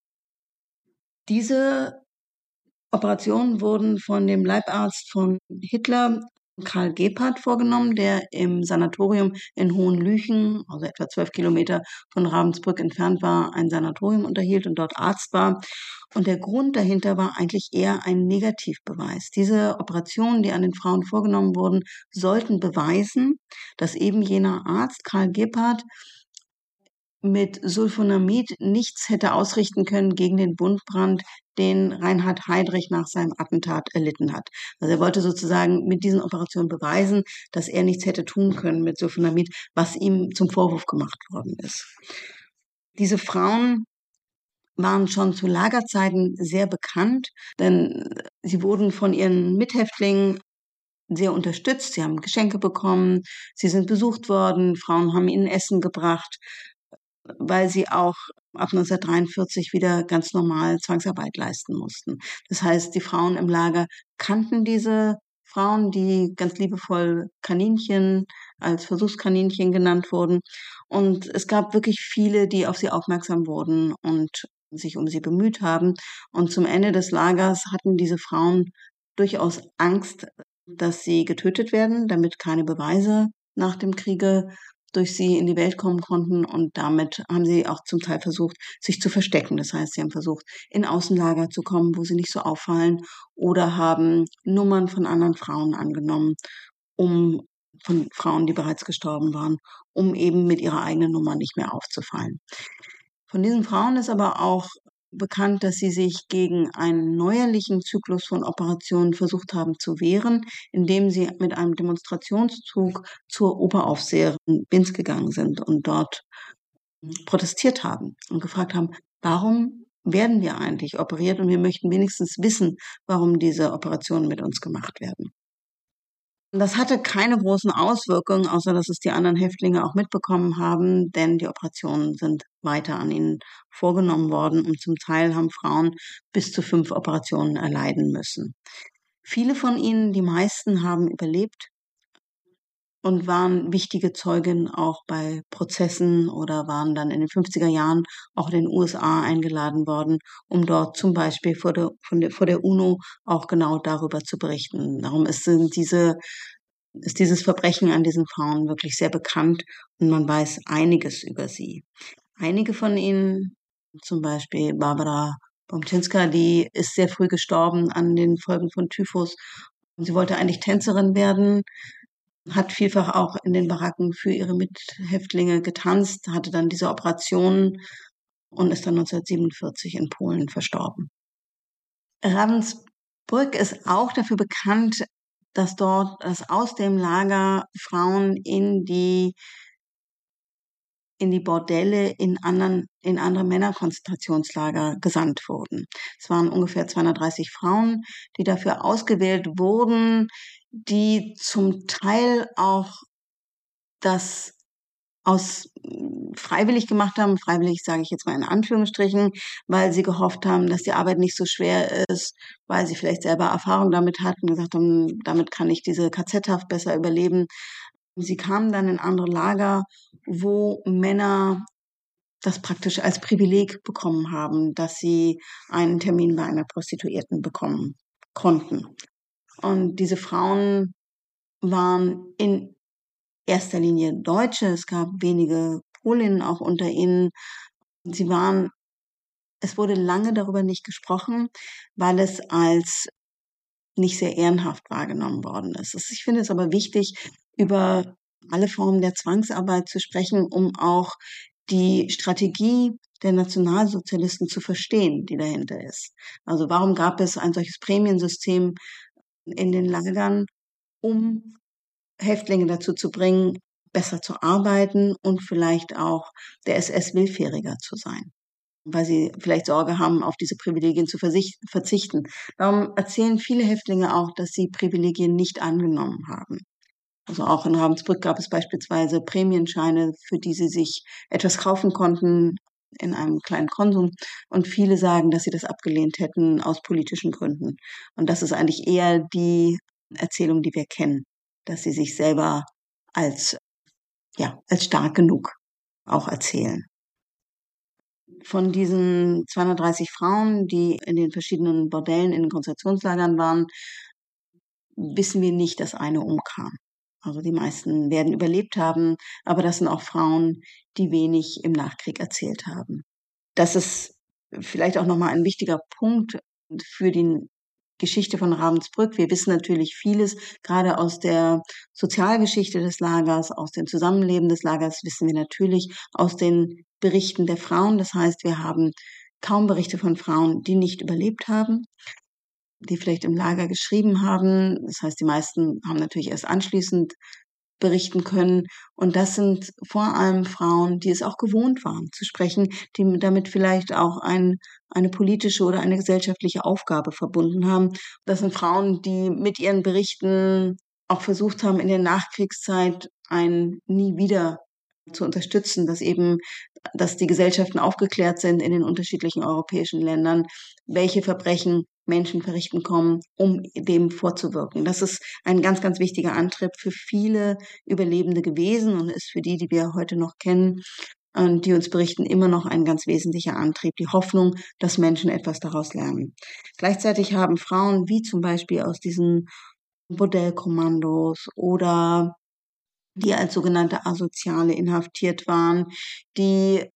Diese Operationen wurden von dem Leibarzt von Hitler, Karl Gebhardt, vorgenommen, der im Sanatorium in Hohenlüchen, also etwa zwölf Kilometer von Ravensbrück entfernt war, ein Sanatorium unterhielt und dort Arzt war. Und der Grund dahinter war eigentlich eher ein Negativbeweis. Diese Operationen, die an den Frauen vorgenommen wurden, sollten beweisen, dass eben jener Arzt, Karl Gebhardt, mit Sulfonamid nichts hätte ausrichten können gegen den Wundbrand, den Reinhard Heydrich nach seinem Attentat erlitten hat. Also er wollte sozusagen mit diesen Operationen beweisen, dass er nichts hätte tun können mit Sulfonamid, was ihm zum Vorwurf gemacht worden ist. Diese Frauen waren schon zu Lagerzeiten sehr bekannt, denn sie wurden von ihren Mithäftlingen sehr unterstützt. Sie haben Geschenke bekommen, sie sind besucht worden, Frauen haben ihnen Essen gebracht, weil sie auch ab neunzehnhundertdreiundvierzig wieder ganz normal Zwangsarbeit leisten mussten. Das heißt, die Frauen im Lager kannten diese Frauen, die ganz liebevoll Kaninchen als Versuchskaninchen genannt wurden. Und es gab wirklich viele, die auf sie aufmerksam wurden und sich um sie bemüht haben. Und zum Ende des Lagers hatten diese Frauen durchaus Angst, dass sie getötet werden, damit keine Beweise nach dem Kriege durch sie in die Welt kommen konnten. Und damit haben sie auch zum Teil versucht, sich zu verstecken. Das heißt, sie haben versucht, in Außenlager zu kommen, wo sie nicht so auffallen, oder haben Nummern von anderen Frauen angenommen, um von Frauen, die bereits gestorben waren, um eben mit ihrer eigenen Nummer nicht mehr aufzufallen. Von diesen Frauen ist aber auch bekannt, dass sie sich gegen einen neuerlichen Zyklus von Operationen versucht haben zu wehren, indem sie mit einem Demonstrationszug zur Oberaufseherin Binz gegangen sind und dort protestiert haben und gefragt haben, warum werden wir eigentlich operiert, und wir möchten wenigstens wissen, warum diese Operationen mit uns gemacht werden. Das hatte keine großen Auswirkungen, außer dass es die anderen Häftlinge auch mitbekommen haben, denn die Operationen sind weiter an ihnen vorgenommen worden und zum Teil haben Frauen bis zu fünf Operationen erleiden müssen. Viele von ihnen, die meisten, haben überlebt und waren wichtige Zeugen auch bei Prozessen oder waren dann in den fünfziger Jahren auch in den U S A eingeladen worden, um dort zum Beispiel vor der, von der, vor der UNO auch genau darüber zu berichten. Darum ist, sind diese, ist dieses Verbrechen an diesen Frauen wirklich sehr bekannt und man weiß einiges über sie. Einige von ihnen, zum Beispiel Barbara Bomczynska, die ist sehr früh gestorben an den Folgen von Typhus. Sie wollte eigentlich Tänzerin werden, hat vielfach auch in den Baracken für ihre Mithäftlinge getanzt, hatte dann diese Operation und ist dann neunzehnhundertsiebenundvierzig in Polen verstorben. Ravensbrück ist auch dafür bekannt, dass dort, dass aus dem Lager Frauen in die in die Bordelle in anderen, in andere Männerkonzentrationslager gesandt wurden. Es waren ungefähr zweihundertdreißig Frauen, die dafür ausgewählt wurden, die zum Teil auch das aus freiwillig gemacht haben. Freiwillig sage ich jetzt mal in Anführungsstrichen, weil sie gehofft haben, dass die Arbeit nicht so schwer ist, weil sie vielleicht selber Erfahrung damit hatten, gesagt haben, damit kann ich diese K Z-Haft besser überleben. Sie kamen dann in andere Lager, wo Männer das praktisch als Privileg bekommen haben, dass sie einen Termin bei einer Prostituierten bekommen konnten. Und diese Frauen waren in erster Linie Deutsche. Es gab wenige Polinnen auch unter ihnen. Sie waren, es wurde lange darüber nicht gesprochen, weil es als nicht sehr ehrenhaft wahrgenommen worden ist. Ich finde es aber wichtig, über alle Formen der Zwangsarbeit zu sprechen, um auch die Strategie der Nationalsozialisten zu verstehen, die dahinter ist. Also warum gab es ein solches Prämiensystem in den Lagern, um Häftlinge dazu zu bringen, besser zu arbeiten und vielleicht auch der S S willfähriger zu sein, weil sie vielleicht Sorge haben, auf diese Privilegien zu verzichten. Darum erzählen viele Häftlinge auch, dass sie Privilegien nicht angenommen haben. Also auch in Ravensbrück gab es beispielsweise Prämienscheine, für die sie sich etwas kaufen konnten in einem kleinen Konsum. Und viele sagen, dass sie das abgelehnt hätten aus politischen Gründen. Und das ist eigentlich eher die Erzählung, die wir kennen, dass sie sich selber als, ja, als stark genug auch erzählen. Von diesen zweihundertdreißig Frauen, die in den verschiedenen Bordellen in den Konzentrationslagern waren, wissen wir nicht, dass eine umkam. Also die meisten werden überlebt haben, aber das sind auch Frauen, die wenig im Nachkrieg erzählt haben. Das ist vielleicht auch nochmal ein wichtiger Punkt für die Geschichte von Ravensbrück. Wir wissen natürlich vieles, gerade aus der Sozialgeschichte des Lagers, aus dem Zusammenleben des Lagers wissen wir natürlich aus den Berichten der Frauen. Das heißt, wir haben kaum Berichte von Frauen, die nicht überlebt haben, die vielleicht im Lager geschrieben haben. Das heißt, die meisten haben natürlich erst anschließend berichten können. Und das sind vor allem Frauen, die es auch gewohnt waren zu sprechen, die damit vielleicht auch ein, eine politische oder eine gesellschaftliche Aufgabe verbunden haben. Das sind Frauen, die mit ihren Berichten auch versucht haben, in der Nachkriegszeit ein Nie wieder zu unterstützen, dass eben, dass die Gesellschaften aufgeklärt sind in den unterschiedlichen europäischen Ländern, welche Verbrechen Menschen verrichten kommen, um dem vorzuwirken. Das ist ein ganz, ganz wichtiger Antrieb für viele Überlebende gewesen und ist für die, die wir heute noch kennen, und die uns berichten, immer noch ein ganz wesentlicher Antrieb, die Hoffnung, dass Menschen etwas daraus lernen. Gleichzeitig haben Frauen, wie zum Beispiel aus diesen Bordellkommandos oder die als sogenannte Asoziale inhaftiert waren, die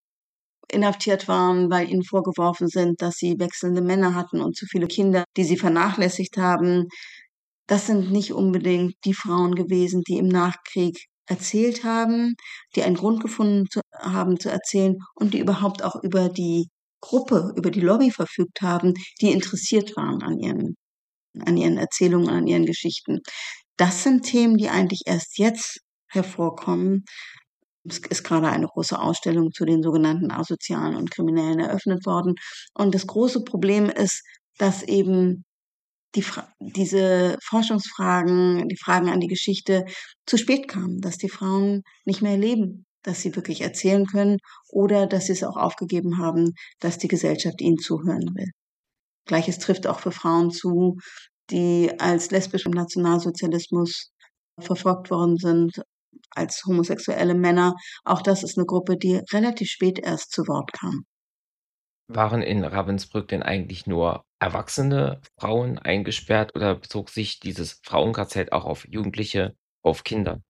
inhaftiert waren, weil ihnen vorgeworfen sind, dass sie wechselnde Männer hatten und zu viele Kinder, die sie vernachlässigt haben. Das sind nicht unbedingt die Frauen gewesen, die im Nachkrieg erzählt haben, die einen Grund gefunden zu, haben zu erzählen und die überhaupt auch über die Gruppe, über die Lobby verfügt haben, die interessiert waren an ihren, an ihren Erzählungen, an ihren Geschichten. Das sind Themen, die eigentlich erst jetzt hervorkommen. Es ist gerade eine große Ausstellung zu den sogenannten Asozialen und Kriminellen eröffnet worden. Und das große Problem ist, dass eben die Fra- diese Forschungsfragen, die Fragen an die Geschichte zu spät kamen, dass die Frauen nicht mehr leben, dass sie wirklich erzählen können oder dass sie es auch aufgegeben haben, dass die Gesellschaft ihnen zuhören will. Gleiches trifft auch für Frauen zu, die als lesbisch im Nationalsozialismus verfolgt worden sind, als homosexuelle Männer. Auch das ist eine Gruppe, die relativ spät erst zu Wort kam. Waren in Ravensbrück denn eigentlich nur erwachsene Frauen eingesperrt oder bezog sich dieses Frauen-K Z auch auf Jugendliche, auf Kinder?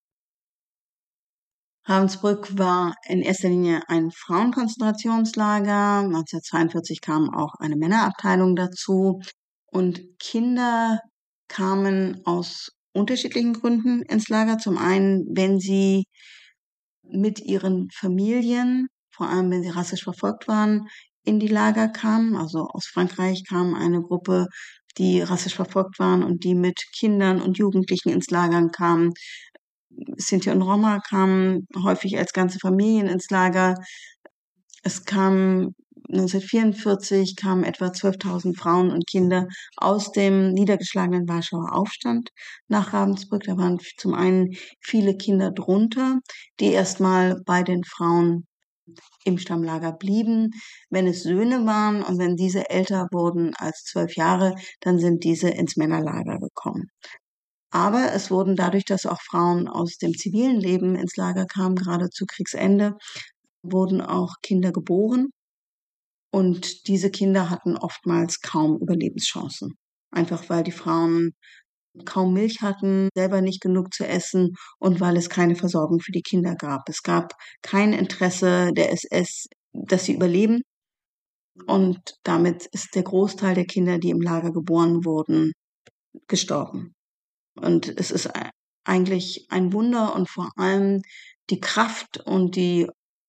Ravensbrück war in erster Linie ein Frauenkonzentrationslager. neunzehnhundertzweiundvierzig kam auch eine Männerabteilung dazu. Und Kinder kamen aus unterschiedlichen Gründen ins Lager. Zum einen, wenn sie mit ihren Familien, vor allem wenn sie rassisch verfolgt waren, in die Lager kamen. Also aus Frankreich kam eine Gruppe, die rassisch verfolgt waren und die mit Kindern und Jugendlichen ins Lager kamen. Sinti und Roma kamen häufig als ganze Familien ins Lager. Es kam neunzehnhundertvierundvierzig kamen etwa zwölftausend Frauen und Kinder aus dem niedergeschlagenen Warschauer Aufstand nach Ravensbrück. Da waren zum einen viele Kinder drunter, die erstmal bei den Frauen im Stammlager blieben. Wenn es Söhne waren und wenn diese älter wurden als zwölf Jahre, dann sind diese ins Männerlager gekommen. Aber es wurden dadurch, dass auch Frauen aus dem zivilen Leben ins Lager kamen, gerade zu Kriegsende, wurden auch Kinder geboren. Und diese Kinder hatten oftmals kaum Überlebenschancen. Einfach weil die Frauen kaum Milch hatten, selber nicht genug zu essen und weil es keine Versorgung für die Kinder gab. Es gab kein Interesse der S S, dass sie überleben. Und damit ist der Großteil der Kinder, die im Lager geboren wurden, gestorben. Und es ist eigentlich ein Wunder und vor allem die Kraft und die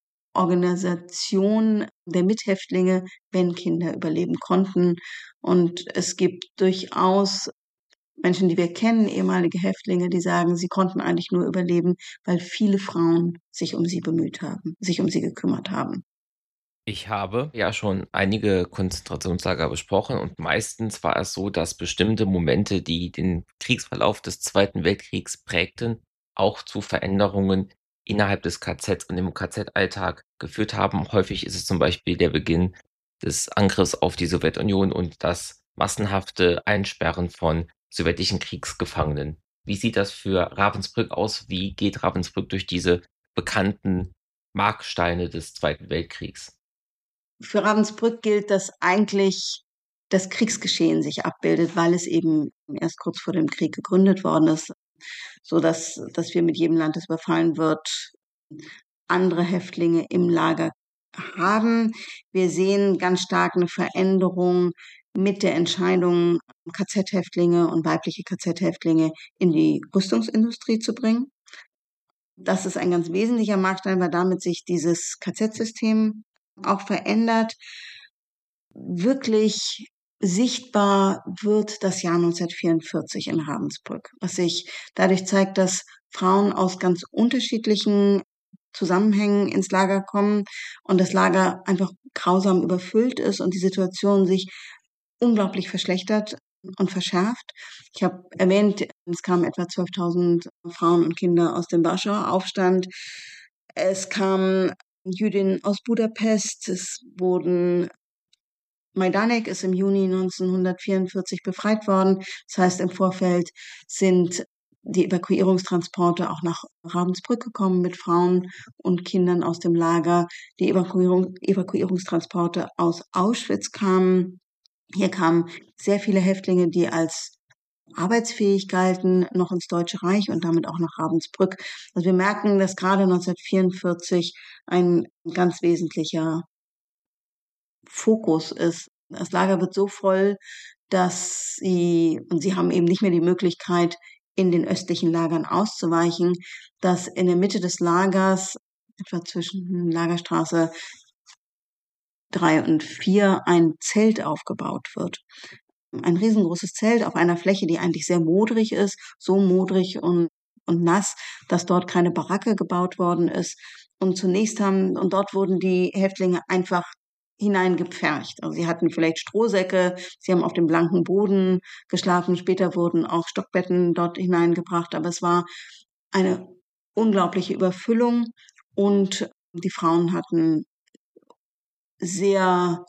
Organisation der Mithäftlinge, wenn Kinder überleben konnten. Und es gibt durchaus Menschen, die wir kennen, ehemalige Häftlinge, die sagen, sie konnten eigentlich nur überleben, weil viele Frauen sich um sie bemüht haben, sich um sie gekümmert haben. Ich habe ja schon einige Konzentrationslager besprochen und meistens war es so, dass bestimmte Momente, die den Kriegsverlauf des Zweiten Weltkriegs prägten, auch zu Veränderungen innerhalb des K Zs und im K Z-Alltag geführt haben. Häufig ist es zum Beispiel der Beginn des Angriffs auf die Sowjetunion und das massenhafte Einsperren von sowjetischen Kriegsgefangenen. Wie sieht das für Ravensbrück aus? Wie geht Ravensbrück durch diese bekannten Marksteine des Zweiten Weltkriegs? Für Ravensbrück gilt, dass eigentlich das Kriegsgeschehen sich abbildet, weil es eben erst kurz vor dem Krieg gegründet worden ist, so dass, dass wir mit jedem Land, das überfallen wird, andere Häftlinge im Lager haben. Wir sehen ganz stark eine Veränderung mit der Entscheidung, K Z-Häftlinge und weibliche K Z-Häftlinge in die Rüstungsindustrie zu bringen. Das ist ein ganz wesentlicher Markstein, weil damit sich dieses K Z-System auch verändert. Wirklich sichtbar wird das Jahr neunzehnhundertvierundvierzig in Ravensbrück, was sich dadurch zeigt, dass Frauen aus ganz unterschiedlichen Zusammenhängen ins Lager kommen und das Lager einfach grausam überfüllt ist und die Situation sich unglaublich verschlechtert und verschärft. Ich habe erwähnt, es kamen etwa zwölftausend Frauen und Kinder aus dem Warschauer Aufstand. Es kamen Jüdinnen aus Budapest. Es wurden Majdanek ist im Juni neunzehnhundertvierundvierzig befreit worden. Das heißt, im Vorfeld sind die Evakuierungstransporte auch nach Ravensbrück gekommen mit Frauen und Kindern aus dem Lager. Die Evakuierung, Evakuierungstransporte aus Auschwitz kamen. Hier kamen sehr viele Häftlinge, die als arbeitsfähig galten, noch ins Deutsche Reich und damit auch nach Ravensbrück. Also wir merken, dass gerade neunzehnhundertvierundvierzig ein ganz wesentlicher Fokus ist. Das Lager wird so voll, dass sie, und sie haben eben nicht mehr die Möglichkeit, in den östlichen Lagern auszuweichen, dass in der Mitte des Lagers, etwa zwischen Lagerstraße drei und vier, ein Zelt aufgebaut wird. Ein riesengroßes Zelt auf einer Fläche, die eigentlich sehr modrig ist, so modrig und, und nass, dass dort keine Baracke gebaut worden ist. Und zunächst haben, und dort wurden die Häftlinge einfach hineingepfercht. Also sie hatten vielleicht Strohsäcke, sie haben auf dem blanken Boden geschlafen, später wurden auch Stockbetten dort hineingebracht, aber es war eine unglaubliche Überfüllung und die Frauen hatten sehr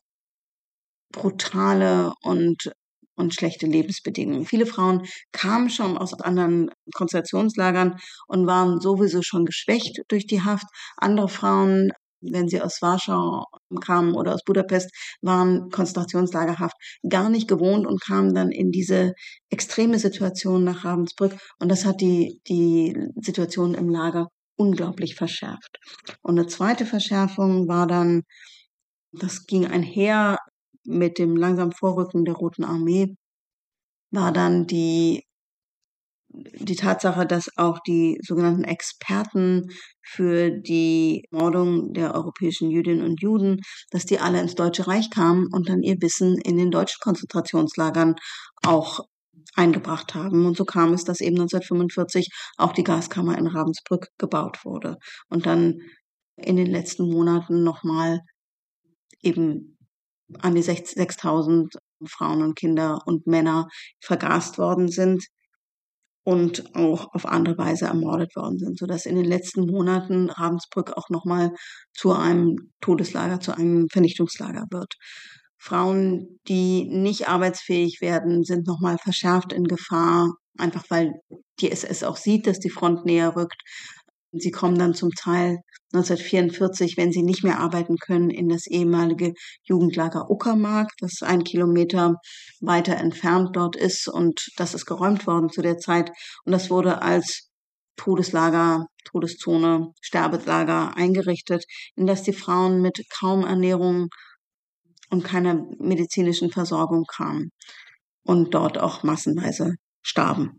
brutale und und schlechte Lebensbedingungen. Viele Frauen kamen schon aus anderen Konzentrationslagern und waren sowieso schon geschwächt durch die Haft. Andere Frauen, wenn sie aus Warschau kamen oder aus Budapest, waren Konzentrationslagerhaft gar nicht gewohnt und kamen dann in diese extreme Situation nach Ravensbrück. Und das hat die, die Situation im Lager unglaublich verschärft. Und eine zweite Verschärfung war dann, das ging einher mit dem langsamen Vorrücken der Roten Armee, war dann die, die Tatsache, dass auch die sogenannten Experten für die Mordung der europäischen Jüdinnen und Juden, dass die alle ins Deutsche Reich kamen und dann ihr Wissen in den deutschen Konzentrationslagern auch eingebracht haben. Und so kam es, dass eben neunzehnhundertfünfundvierzig auch die Gaskammer in Ravensbrück gebaut wurde. Und dann in den letzten Monaten nochmal eben an die sechstausend Frauen und Kinder und Männer vergast worden sind und auch auf andere Weise ermordet worden sind, sodass in den letzten Monaten Ravensbrück auch nochmal zu einem Todeslager, zu einem Vernichtungslager wird. Frauen, die nicht arbeitsfähig werden, sind nochmal verschärft in Gefahr, einfach weil die S S auch sieht, dass die Front näher rückt. Sie kommen dann zum Teil neunzehnhundertvierundvierzig, wenn sie nicht mehr arbeiten können, in das ehemalige Jugendlager Uckermark, das ein Kilometer weiter entfernt dort ist. Und das ist geräumt worden zu der Zeit. Und das wurde als Todeslager, Todeszone, Sterbelager eingerichtet, in das die Frauen mit kaum Ernährung und keiner medizinischen Versorgung kamen und dort auch massenweise starben.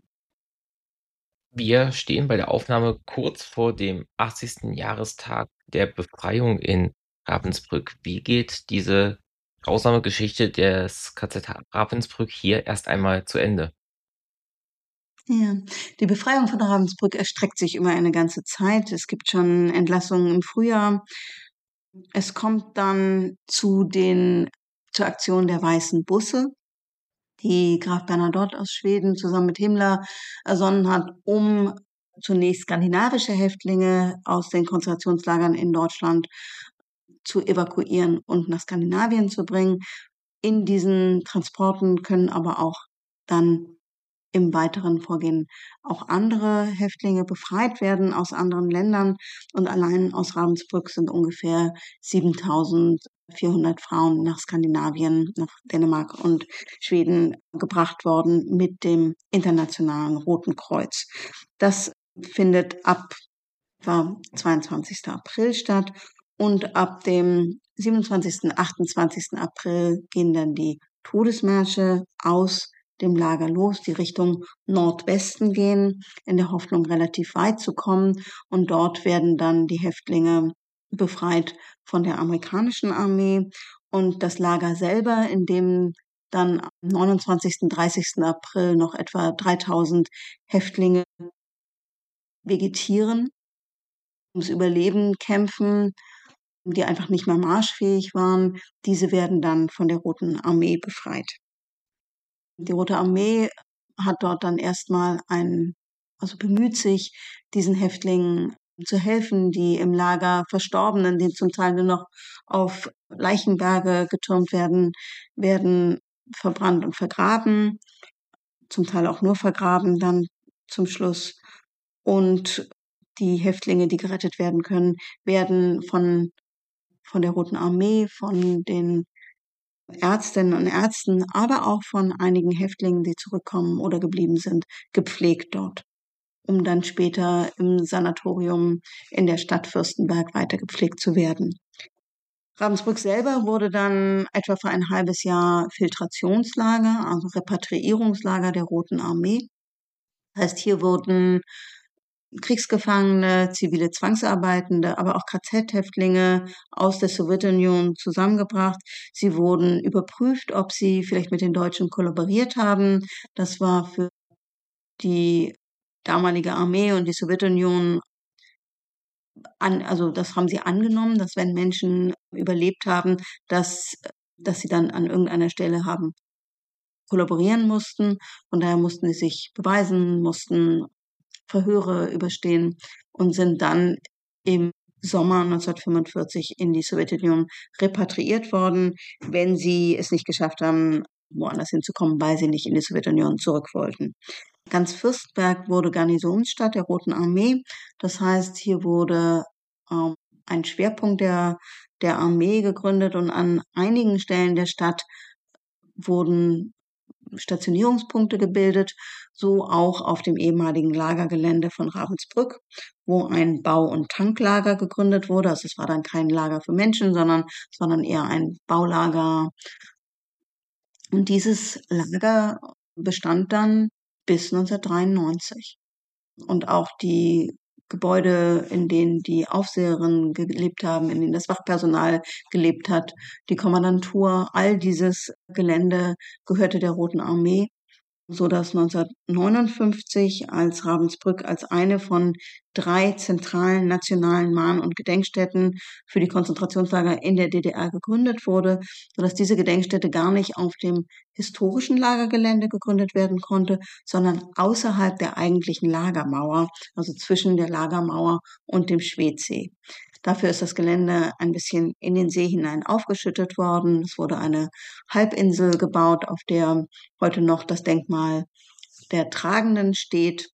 Wir stehen bei der Aufnahme kurz vor dem achtzigsten Jahrestag der Befreiung in Ravensbrück. Wie geht diese grausame Geschichte des K Z Ravensbrück hier erst einmal zu Ende? Ja, die Befreiung von Ravensbrück erstreckt sich über eine ganze Zeit. Es gibt schon Entlassungen im Frühjahr. Es kommt dann zu den zur Aktion der Weißen Busse, die Graf Bernadotte aus Schweden zusammen mit Himmler ersonnen hat, um zunächst skandinavische Häftlinge aus den Konzentrationslagern in Deutschland zu evakuieren und nach Skandinavien zu bringen. In diesen Transporten können aber auch dann im weiteren Vorgehen auch andere Häftlinge befreit werden aus anderen Ländern. Und allein aus Ravensbrück sind ungefähr siebentausendvierhundert Frauen nach Skandinavien, nach Dänemark und Schweden gebracht worden mit dem Internationalen Roten Kreuz. Das findet ab etwa zweiundzwanzigsten April statt. Und ab dem siebenundzwanzigsten, achtundzwanzigsten April gehen dann die Todesmärsche aus dem Lager los, die Richtung Nordwesten gehen, in der Hoffnung, relativ weit zu kommen. Und dort werden dann die Häftlinge befreit von der amerikanischen Armee. Und das Lager selber, in dem dann am neunundzwanzigsten, dreißigsten April noch etwa dreitausend Häftlinge vegetieren, ums Überleben kämpfen, die einfach nicht mehr marschfähig waren, diese werden dann von der Roten Armee befreit. Die Rote Armee hat dort dann erstmal ein, also bemüht sich, diesen Häftlingen zu helfen, die im Lager Verstorbenen, die zum Teil nur noch auf Leichenberge getürmt werden, werden verbrannt und vergraben, zum Teil auch nur vergraben dann zum Schluss. Und die Häftlinge, die gerettet werden können, werden von, von der Roten Armee, von den Ärztinnen und Ärzten, aber auch von einigen Häftlingen, die zurückkommen oder geblieben sind, gepflegt dort, um dann später im Sanatorium in der Stadt Fürstenberg weiter gepflegt zu werden. Ravensbrück selber wurde dann etwa für ein halbes Jahr Filtrationslager, also Repatriierungslager der Roten Armee. Das heißt, hier wurden Kriegsgefangene, zivile Zwangsarbeitende, aber auch K Z-Häftlinge aus der Sowjetunion zusammengebracht. Sie wurden überprüft, ob sie vielleicht mit den Deutschen kollaboriert haben. Das war für die damalige Armee und die Sowjetunion an, also das haben sie angenommen, dass wenn Menschen überlebt haben, dass, dass sie dann an irgendeiner Stelle haben kollaborieren mussten. Von daher mussten sie sich beweisen, mussten Verhöre überstehen und sind dann im Sommer neunzehnhundertfünfundvierzig in die Sowjetunion repatriiert worden, wenn sie es nicht geschafft haben, woanders hinzukommen, weil sie nicht in die Sowjetunion zurück wollten. Ganz Fürstenberg wurde Garnisonsstadt der Roten Armee. Das heißt, hier wurde ähm, ein Schwerpunkt der, der Armee gegründet und an einigen Stellen der Stadt wurden Stationierungspunkte gebildet, so auch auf dem ehemaligen Lagergelände von Ravensbrück, wo ein Bau- und Tanklager gegründet wurde. Also es war dann kein Lager für Menschen, sondern, sondern eher ein Baulager. Und dieses Lager bestand dann bis neunzehnhundertdreiundneunzig. Und auch die Gebäude, in denen die Aufseherinnen gelebt haben, in denen das Wachpersonal gelebt hat, die Kommandantur, all dieses Gelände gehörte der Roten Armee, so dass neunzehnhundertneunundfünfzig als Ravensbrück als eine von drei zentralen nationalen Mahn- und Gedenkstätten für die Konzentrationslager in der D D R gegründet wurde, sodass diese Gedenkstätte gar nicht auf dem historischen Lagergelände gegründet werden konnte, sondern außerhalb der eigentlichen Lagermauer, also zwischen der Lagermauer und dem Schwedsee. Dafür ist das Gelände ein bisschen in den See hinein aufgeschüttet worden. Es wurde eine Halbinsel gebaut, auf der heute noch das Denkmal der Tragenden steht.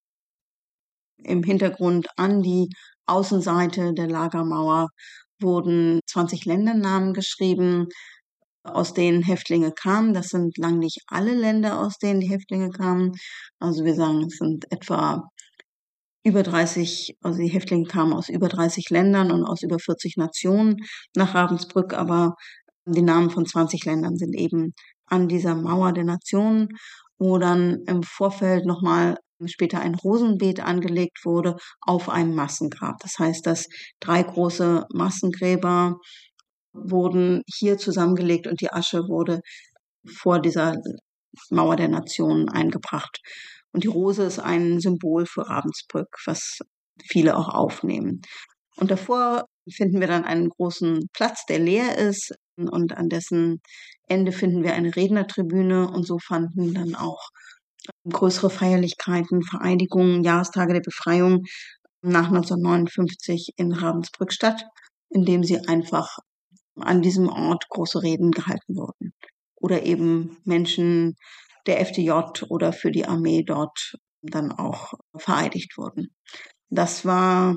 Im Hintergrund an die Außenseite der Lagermauer wurden zwanzig Ländernamen geschrieben, aus denen Häftlinge kamen. Das sind lang nicht alle Länder, aus denen die Häftlinge kamen. Also wir sagen, es sind etwa über dreißig, also die Häftlinge kamen aus über dreißig Ländern und aus über vierzig Nationen nach Ravensbrück, aber die Namen von zwanzig Ländern sind eben an dieser Mauer der Nationen, wo dann im Vorfeld nochmal später ein Rosenbeet angelegt wurde auf einem Massengrab. Das heißt, dass drei große Massengräber wurden hier zusammengelegt und die Asche wurde vor dieser Mauer der Nationen eingebracht. Und die Rose ist ein Symbol für Ravensbrück, was viele auch aufnehmen. Und davor finden wir dann einen großen Platz, der leer ist, und an dessen Ende finden wir eine Rednertribüne, und so fanden dann auch größere Feierlichkeiten, Vereidigungen, Jahrestage der Befreiung nach neunzehnhundertneunundfünfzig in Ravensbrück statt, indem sie einfach an diesem Ort große Reden gehalten wurden. Oder eben Menschen der F D J oder für die Armee dort dann auch vereidigt wurden. Das war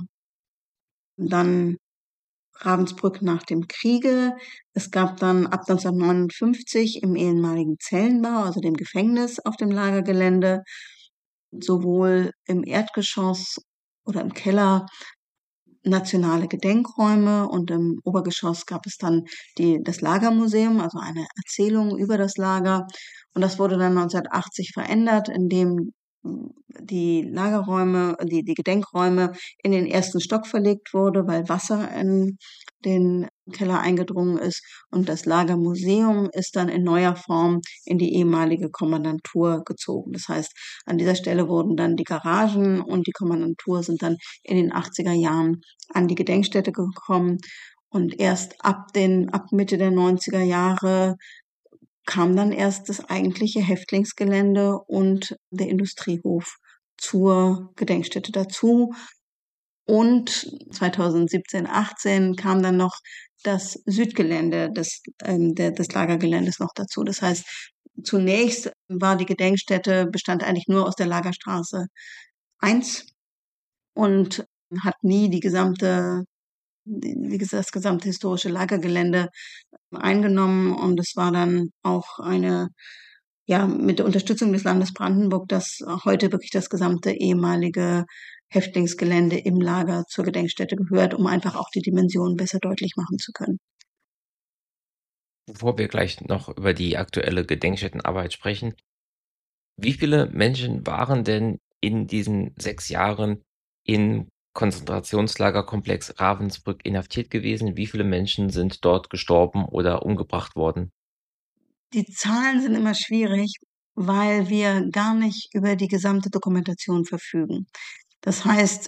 dann Ravensbrück nach dem Kriege. Es gab dann ab neunzehnhundertneunundfünfzig im ehemaligen Zellenbau, also dem Gefängnis auf dem Lagergelände, sowohl im Erdgeschoss oder im Keller nationale Gedenkräume, und im Obergeschoss gab es dann die, das Lagermuseum, also eine Erzählung über das Lager. Und das wurde dann neunzehnhundertachtzig verändert, indem die Lagerräume, die, die Gedenkräume in den ersten Stock verlegt wurde, weil Wasser in den Keller eingedrungen ist. Und das Lagermuseum ist dann in neuer Form in die ehemalige Kommandantur gezogen. Das heißt, an dieser Stelle wurden dann die Garagen und die Kommandantur sind dann in den achtziger Jahren an die Gedenkstätte gekommen. Und erst ab den, ab Mitte der neunziger Jahre kam dann erst das eigentliche Häftlingsgelände und der Industriehof zur Gedenkstätte dazu. Und zweitausendsiebzehn, achtzehn kam dann noch das Südgelände des, ähm, der, des Lagergeländes noch dazu. Das heißt, zunächst war die Gedenkstätte, bestand eigentlich nur aus der Lagerstraße eins und hat nie die gesamte, wie gesagt, das gesamte historische Lagergelände eingenommen. Und es war dann auch eine, ja, mit der Unterstützung des Landes Brandenburg, dass heute wirklich das gesamte ehemalige Häftlingsgelände im Lager zur Gedenkstätte gehört, um einfach auch die Dimensionen besser deutlich machen zu können. Bevor wir gleich noch über die aktuelle Gedenkstättenarbeit sprechen, wie viele Menschen waren denn in diesen sechs Jahren im Konzentrationslagerkomplex Ravensbrück inhaftiert gewesen? Wie viele Menschen sind dort gestorben oder umgebracht worden? Die Zahlen sind immer schwierig, weil wir gar nicht über die gesamte Dokumentation verfügen. Das heißt,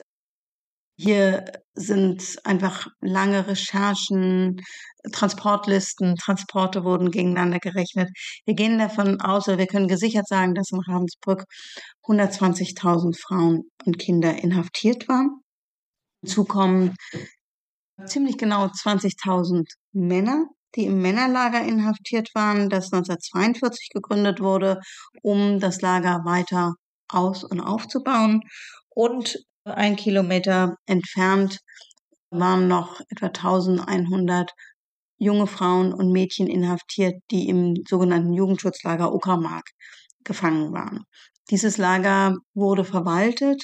hier sind einfach lange Recherchen, Transportlisten, Transporte wurden gegeneinander gerechnet. Wir gehen davon aus, oder wir können gesichert sagen, dass in Ravensbrück hundertzwanzigtausend Frauen und Kinder inhaftiert waren. Hinzu kommen ziemlich genau zwanzigtausend Männer, die im Männerlager inhaftiert waren, das neunzehnhundertzweiundvierzig gegründet wurde, um das Lager weiter aus- und aufzubauen. Und ein Kilometer entfernt waren noch etwa eintausendeinhundert junge Frauen und Mädchen inhaftiert, die im sogenannten Jugendschutzlager Uckermark gefangen waren. Dieses Lager wurde verwaltet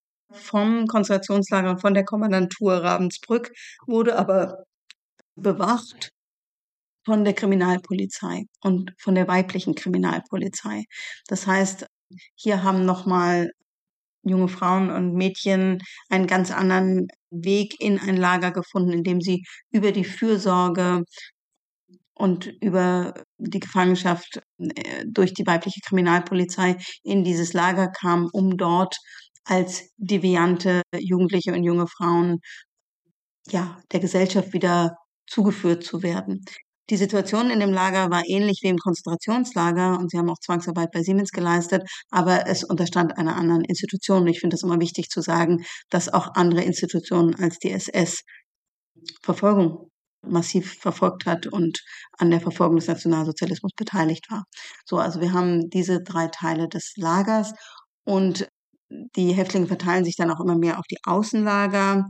vom Konzentrationslager und von der Kommandantur Ravensbrück, wurde aber bewacht von der Kriminalpolizei und von der weiblichen Kriminalpolizei. Das heißt, hier haben nochmal junge Frauen und Mädchen einen ganz anderen Weg in ein Lager gefunden, indem sie über die Fürsorge und über die Gefangenschaft äh, durch die weibliche Kriminalpolizei in dieses Lager kamen, um dort als deviante Jugendliche und junge Frauen, ja, der Gesellschaft wieder zugeführt zu werden. Die Situation in dem Lager war ähnlich wie im Konzentrationslager, und sie haben auch Zwangsarbeit bei Siemens geleistet, aber es unterstand einer anderen Institution. Und ich finde es immer wichtig zu sagen, dass auch andere Institutionen als die S S Verfolgung massiv verfolgt hat und an der Verfolgung des Nationalsozialismus beteiligt war. So, also wir haben diese drei Teile des Lagers, und die Häftlinge verteilen sich dann auch immer mehr auf die Außenlager.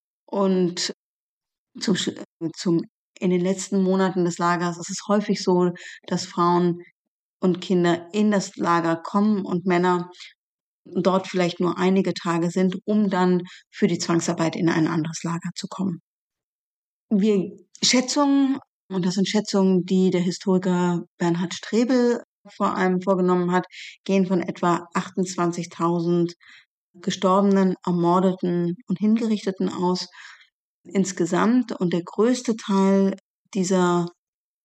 Und zum, zum, in den letzten Monaten des Lagers ist es häufig so, dass Frauen und Kinder in das Lager kommen und Männer dort vielleicht nur einige Tage sind, um dann für die Zwangsarbeit in ein anderes Lager zu kommen. Wir Schätzungen, und das sind Schätzungen, die der Historiker Bernhard Strebel vor allem vorgenommen hat, gehen von etwa achtundzwanzigtausend gestorbenen, ermordeten und hingerichteten aus insgesamt. Und der größte Teil dieser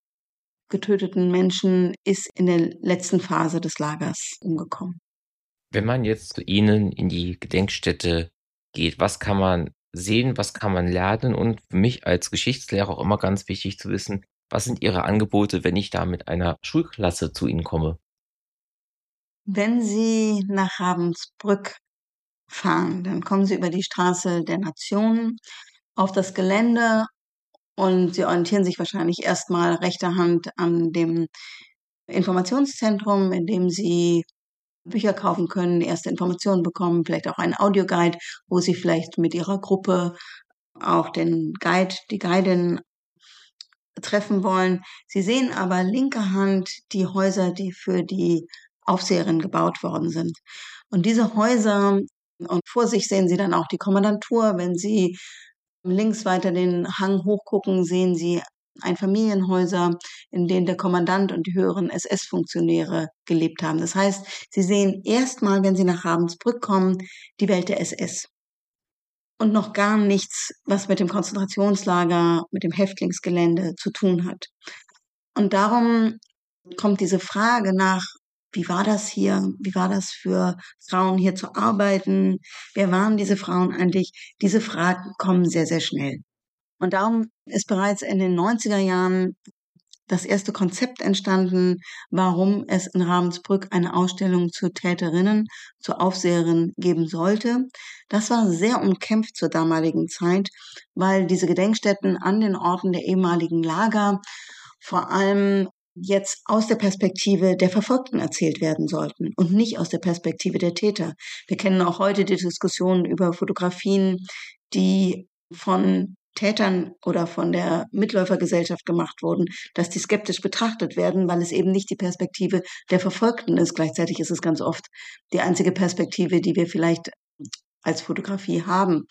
getöteten Menschen ist in der letzten Phase des Lagers umgekommen. Wenn man jetzt zu Ihnen in die Gedenkstätte geht, was kann man sehen, was kann man lernen? Und für mich als Geschichtslehrer auch immer ganz wichtig zu wissen, was sind Ihre Angebote, wenn ich da mit einer Schulklasse zu Ihnen komme? Wenn Sie nach Ravensbrück fahren, dann kommen Sie über die Straße der Nationen auf das Gelände und Sie orientieren sich wahrscheinlich erstmal rechter Hand an dem Informationszentrum, in dem Sie Bücher kaufen können, erste Informationen bekommen, vielleicht auch einen Audioguide, wo Sie vielleicht mit Ihrer Gruppe auch den Guide, die Guidin treffen wollen. Sie sehen aber linker Hand die Häuser, die für die Aufseherin gebaut worden sind. Und diese Häuser, und vor sich sehen Sie dann auch die Kommandantur. Wenn Sie links weiter den Hang hochgucken, sehen Sie Einfamilienhäuser, in denen der Kommandant und die höheren S S-Funktionäre gelebt haben. Das heißt, Sie sehen erstmal, wenn Sie nach Ravensbrück kommen, die Welt der S S. Und noch gar nichts, was mit dem Konzentrationslager, mit dem Häftlingsgelände zu tun hat. Und darum kommt diese Frage nach, wie war das hier? Wie war das für Frauen hier zu arbeiten? Wer waren diese Frauen eigentlich? Diese Fragen kommen sehr, sehr schnell. Und darum ist bereits in den neunziger Jahren das erste Konzept entstanden, warum es in Ravensbrück eine Ausstellung zu Täterinnen, zu Aufseherinnen geben sollte. Das war sehr umkämpft zur damaligen Zeit, weil diese Gedenkstätten an den Orten der ehemaligen Lager vor allem jetzt aus der Perspektive der Verfolgten erzählt werden sollten und nicht aus der Perspektive der Täter. Wir kennen auch heute die Diskussion über Fotografien, die von Tätern oder von der Mitläufergesellschaft gemacht wurden, dass die skeptisch betrachtet werden, weil es eben nicht die Perspektive der Verfolgten ist. Gleichzeitig ist es ganz oft die einzige Perspektive, die wir vielleicht als Fotografie haben.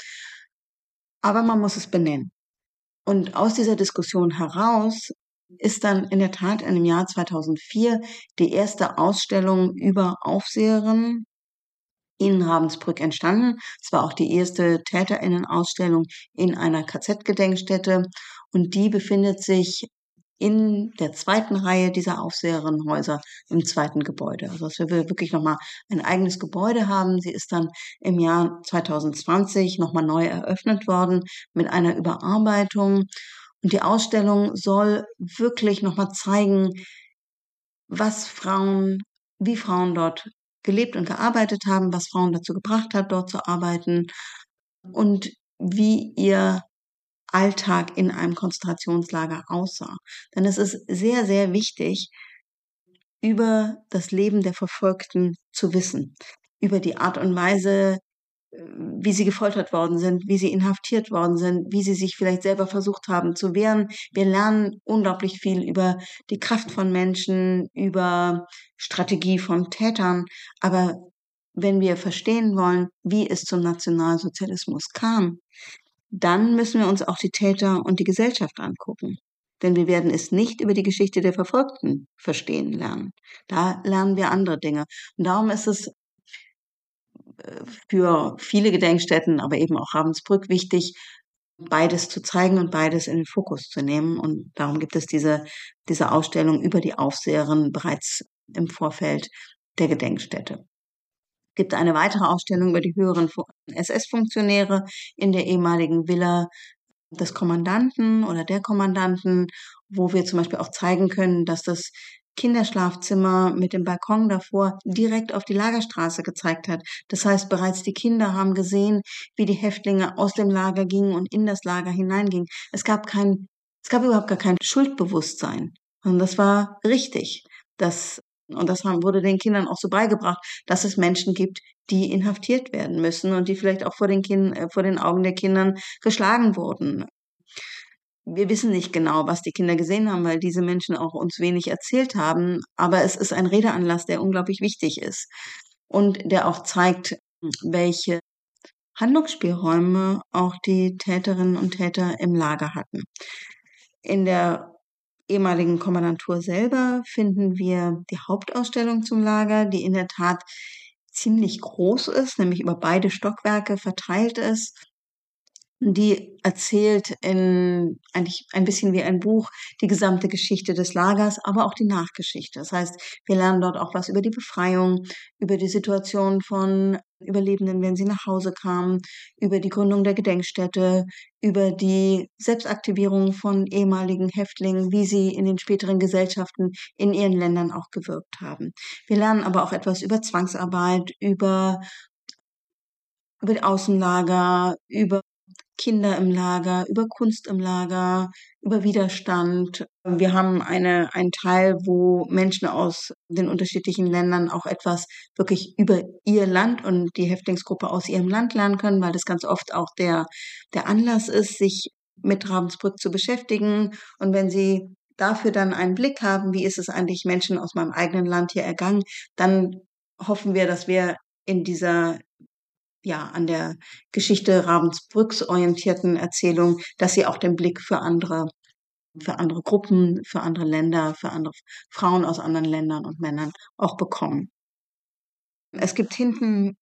Aber man muss es benennen. Und aus dieser Diskussion heraus ist dann in der Tat in dem Jahr zweitausendvier die erste Ausstellung über Aufseherinnen in Ravensbrück entstanden. Es war auch die erste Täterinnen-Ausstellung in einer K Z-Gedenkstätte und die befindet sich in der zweiten Reihe dieser Aufseherinnenhäuser im zweiten Gebäude. Also dass wir wirklich nochmal ein eigenes Gebäude haben. Sie ist dann im Jahr zweitausendzwanzig nochmal neu eröffnet worden mit einer Überarbeitung. Und die Ausstellung soll wirklich nochmal zeigen, was Frauen, wie Frauen dort gelebt und gearbeitet haben, was Frauen dazu gebracht hat, dort zu arbeiten und wie ihr Alltag in einem Konzentrationslager aussah. Denn es ist sehr, sehr wichtig, über das Leben der Verfolgten zu wissen, über die Art und Weise, wie sie gefoltert worden sind, wie sie inhaftiert worden sind, wie sie sich vielleicht selber versucht haben zu wehren. Wir lernen unglaublich viel über die Kraft von Menschen, über Strategie von Tätern. Aber wenn wir verstehen wollen, wie es zum Nationalsozialismus kam, dann müssen wir uns auch die Täter und die Gesellschaft angucken. Denn wir werden es nicht über die Geschichte der Verfolgten verstehen lernen. Da lernen wir andere Dinge. Und darum ist es für viele Gedenkstätten, aber eben auch Ravensbrück wichtig, beides zu zeigen und beides in den Fokus zu nehmen. Und darum gibt es diese, diese Ausstellung über die Aufseherin bereits im Vorfeld der Gedenkstätte. Es gibt eine weitere Ausstellung über die höheren S S-Funktionäre in der ehemaligen Villa des Kommandanten oder der Kommandanten, wo wir zum Beispiel auch zeigen können, dass das Kinderschlafzimmer mit dem Balkon davor direkt auf die Lagerstraße gezeigt hat. Das heißt, bereits die Kinder haben gesehen, wie die Häftlinge aus dem Lager gingen und in das Lager hineingingen. Es gab kein, es gab überhaupt gar kein Schuldbewusstsein. Und das war richtig. Das, und das haben, wurde den Kindern auch so beigebracht, dass es Menschen gibt, die inhaftiert werden müssen und die vielleicht auch vor den, kind, äh, vor den Augen der Kindern geschlagen wurden. Wir wissen nicht genau, was die Kinder gesehen haben, weil diese Menschen auch uns wenig erzählt haben. Aber es ist ein Redeanlass, der unglaublich wichtig ist und der auch zeigt, welche Handlungsspielräume auch die Täterinnen und Täter im Lager hatten. In der ehemaligen Kommandantur selber finden wir die Hauptausstellung zum Lager, die in der Tat ziemlich groß ist, nämlich über beide Stockwerke verteilt ist, Die erzählt in eigentlich ein bisschen wie ein Buch die gesamte Geschichte des Lagers, aber auch die Nachgeschichte. Das heißt, wir lernen dort auch was über die Befreiung, über die Situation von Überlebenden, wenn sie nach Hause kamen, über die Gründung der Gedenkstätte, über die Selbstaktivierung von ehemaligen Häftlingen, wie sie in den späteren Gesellschaften in ihren Ländern auch gewirkt haben. Wir lernen aber auch etwas über Zwangsarbeit, über über die Außenlager, über Kinder im Lager, über Kunst im Lager, über Widerstand. Wir haben eine, einen Teil, wo Menschen aus den unterschiedlichen Ländern auch etwas wirklich über ihr Land und die Häftlingsgruppe aus ihrem Land lernen können, weil das ganz oft auch der, der Anlass ist, sich mit Ravensbrück zu beschäftigen. Und wenn sie dafür dann einen Blick haben, wie ist es eigentlich Menschen aus meinem eigenen Land hier ergangen, dann hoffen wir, dass wir in dieser ja, an der Geschichte Ravensbrücks orientierten Erzählung, dass sie auch den Blick für andere, für andere Gruppen, für andere Länder, für andere Frauen aus anderen Ländern und Männern auch bekommen. Es gibt hinten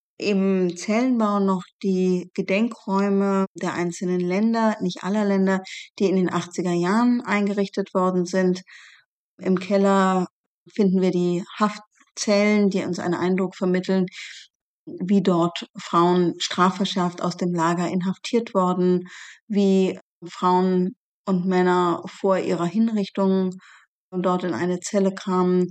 im Zellenbau noch die Gedenkräume der einzelnen Länder, nicht aller Länder, die in den achtziger Jahren eingerichtet worden sind. Im Keller finden wir die Haftzellen, die uns einen Eindruck vermitteln, wie dort Frauen strafverschärft aus dem Lager inhaftiert wurden, wie Frauen und Männer vor ihrer Hinrichtung dort in eine Zelle kamen.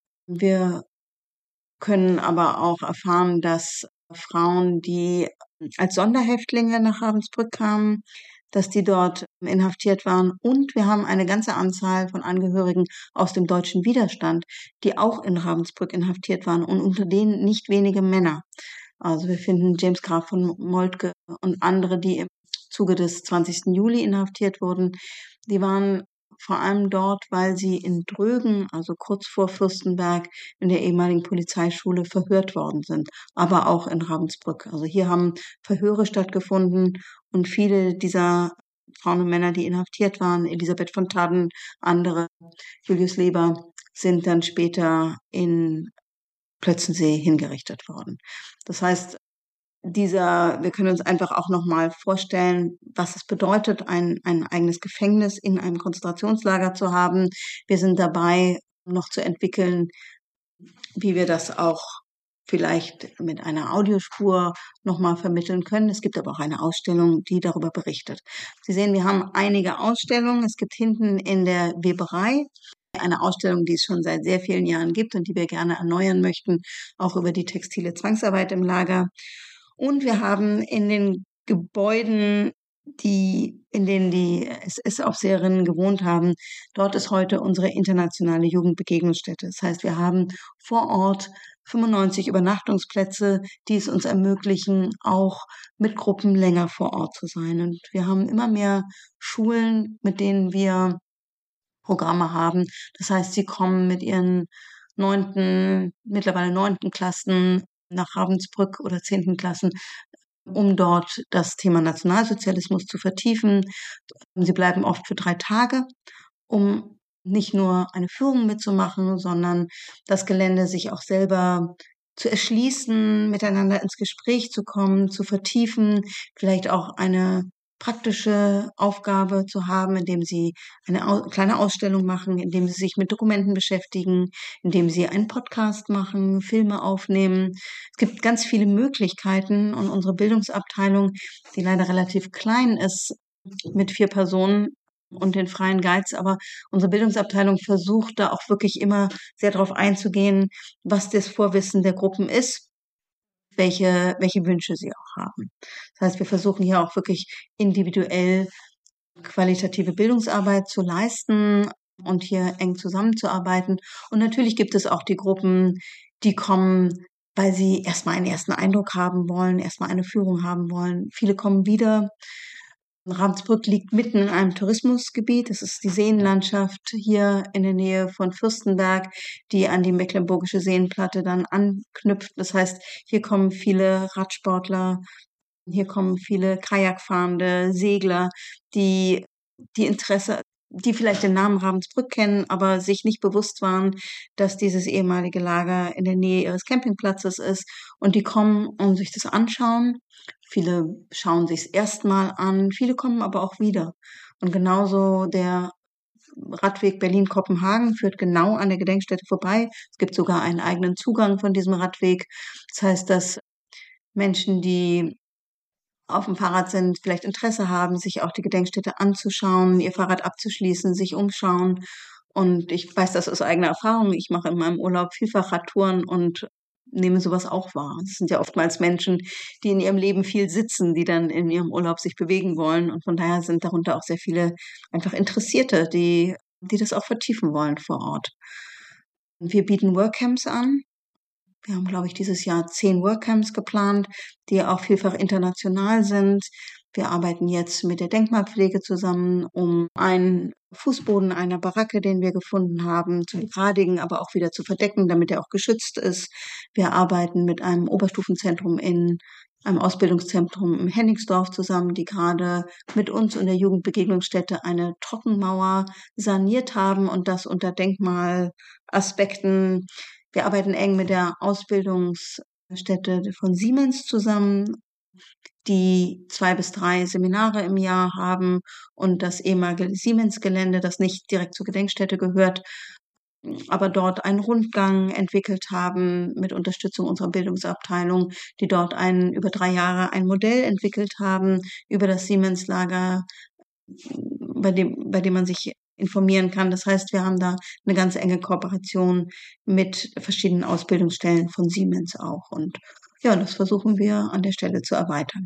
Wir können aber auch erfahren, dass Frauen, die als Sonderhäftlinge nach Ravensbrück kamen, dass die dort inhaftiert waren. Und wir haben eine ganze Anzahl von Angehörigen aus dem deutschen Widerstand, die auch in Ravensbrück inhaftiert waren und unter denen nicht wenige Männer. Also wir finden James Graf von Moltke und andere, die im Zuge des zwanzigsten Juli inhaftiert wurden. Die waren vor allem dort, weil sie in Drögen, also kurz vor Fürstenberg, in der ehemaligen Polizeischule verhört worden sind, aber auch in Ravensbrück. Also hier haben Verhöre stattgefunden und viele dieser Frauen und Männer, die inhaftiert waren, Elisabeth von Thadden, andere, Julius Leber, sind dann später in Plötzensee hingerichtet worden. Das heißt, dieser, wir können uns einfach auch nochmal vorstellen, was es bedeutet, ein, ein eigenes Gefängnis in einem Konzentrationslager zu haben. Wir sind dabei, noch zu entwickeln, wie wir das auch vielleicht mit einer Audiospur nochmal vermitteln können. Es gibt aber auch eine Ausstellung, die darüber berichtet. Sie sehen, wir haben einige Ausstellungen. Es gibt hinten in der Weberei eine Ausstellung, die es schon seit sehr vielen Jahren gibt und die wir gerne erneuern möchten, auch über die textile Zwangsarbeit im Lager. Und wir haben in den Gebäuden, die, in denen die S S-Aufseherinnen gewohnt haben, dort ist heute unsere internationale Jugendbegegnungsstätte. Das heißt, wir haben vor Ort fünfundneunzig Übernachtungsplätze, die es uns ermöglichen, auch mit Gruppen länger vor Ort zu sein. Und wir haben immer mehr Schulen, mit denen wir Programme haben. Das heißt, sie kommen mit ihren neunten, mittlerweile neunten Klassen nach Ravensbrück oder zehnten Klassen, um dort das Thema Nationalsozialismus zu vertiefen. Sie bleiben oft für drei Tage, um nicht nur eine Führung mitzumachen, sondern das Gelände sich auch selber zu erschließen, miteinander ins Gespräch zu kommen, zu vertiefen, vielleicht auch eine praktische Aufgabe zu haben, indem sie eine au- kleine Ausstellung machen, indem sie sich mit Dokumenten beschäftigen, indem sie einen Podcast machen, Filme aufnehmen. Es gibt ganz viele Möglichkeiten und unsere Bildungsabteilung, die leider relativ klein ist, mit vier Personen und den freien Guides, aber unsere Bildungsabteilung versucht da auch wirklich immer sehr darauf einzugehen, was das Vorwissen der Gruppen ist, welche, welche Wünsche sie auch haben. Das heißt, wir versuchen hier auch wirklich individuell qualitative Bildungsarbeit zu leisten und hier eng zusammenzuarbeiten. Und natürlich gibt es auch die Gruppen, die kommen, weil sie erstmal einen ersten Eindruck haben wollen, erstmal eine Führung haben wollen. Viele kommen wieder. Ravensbrück liegt mitten in einem Tourismusgebiet. Das ist die Seenlandschaft hier in der Nähe von Fürstenberg, die an die Mecklenburgische Seenplatte dann anknüpft. Das heißt, hier kommen viele Radsportler, hier kommen viele Kajakfahrende, Segler, die die Interesse die vielleicht den Namen Ravensbrück kennen, aber sich nicht bewusst waren, dass dieses ehemalige Lager in der Nähe ihres Campingplatzes ist. Und die kommen, um sich das anschauen. Viele schauen sich's erstmal an, viele kommen aber auch wieder. Und genauso der Radweg Berlin-Kopenhagen führt genau an der Gedenkstätte vorbei. Es gibt sogar einen eigenen Zugang von diesem Radweg. Das heißt, dass Menschen, die auf dem Fahrrad sind, vielleicht Interesse haben, sich auch die Gedenkstätte anzuschauen, ihr Fahrrad abzuschließen, sich umschauen. Und ich weiß das aus eigener Erfahrung. Ich mache in meinem Urlaub vielfach Radtouren und nehme sowas auch wahr. Es sind ja oftmals Menschen, die in ihrem Leben viel sitzen, die dann in ihrem Urlaub sich bewegen wollen. Und von daher sind darunter auch sehr viele einfach Interessierte, die, die das auch vertiefen wollen vor Ort. Wir bieten Workcamps an. Wir haben, glaube ich, dieses Jahr zehn Workcamps geplant, die auch vielfach international sind. Wir arbeiten jetzt mit der Denkmalpflege zusammen, um einen Fußboden einer Baracke, den wir gefunden haben, zu begradigen, aber auch wieder zu verdecken, damit er auch geschützt ist. Wir arbeiten mit einem Oberstufenzentrum in einem Ausbildungszentrum in Hennigsdorf zusammen, die gerade mit uns und der Jugendbegegnungsstätte eine Trockenmauer saniert haben und das unter Denkmalaspekten. Wir arbeiten eng mit der Ausbildungsstätte von Siemens zusammen, die zwei bis drei Seminare im Jahr haben und das ehemalige Siemens-Gelände, das nicht direkt zur Gedenkstätte gehört, aber dort einen Rundgang entwickelt haben mit Unterstützung unserer Bildungsabteilung, die dort ein, über drei Jahre ein Modell entwickelt haben über das Siemens-Lager, bei dem, bei dem man sich informieren kann. Das heißt, wir haben da eine ganz enge Kooperation mit verschiedenen Ausbildungsstellen von Siemens auch. Und ja, das versuchen wir an der Stelle zu erweitern.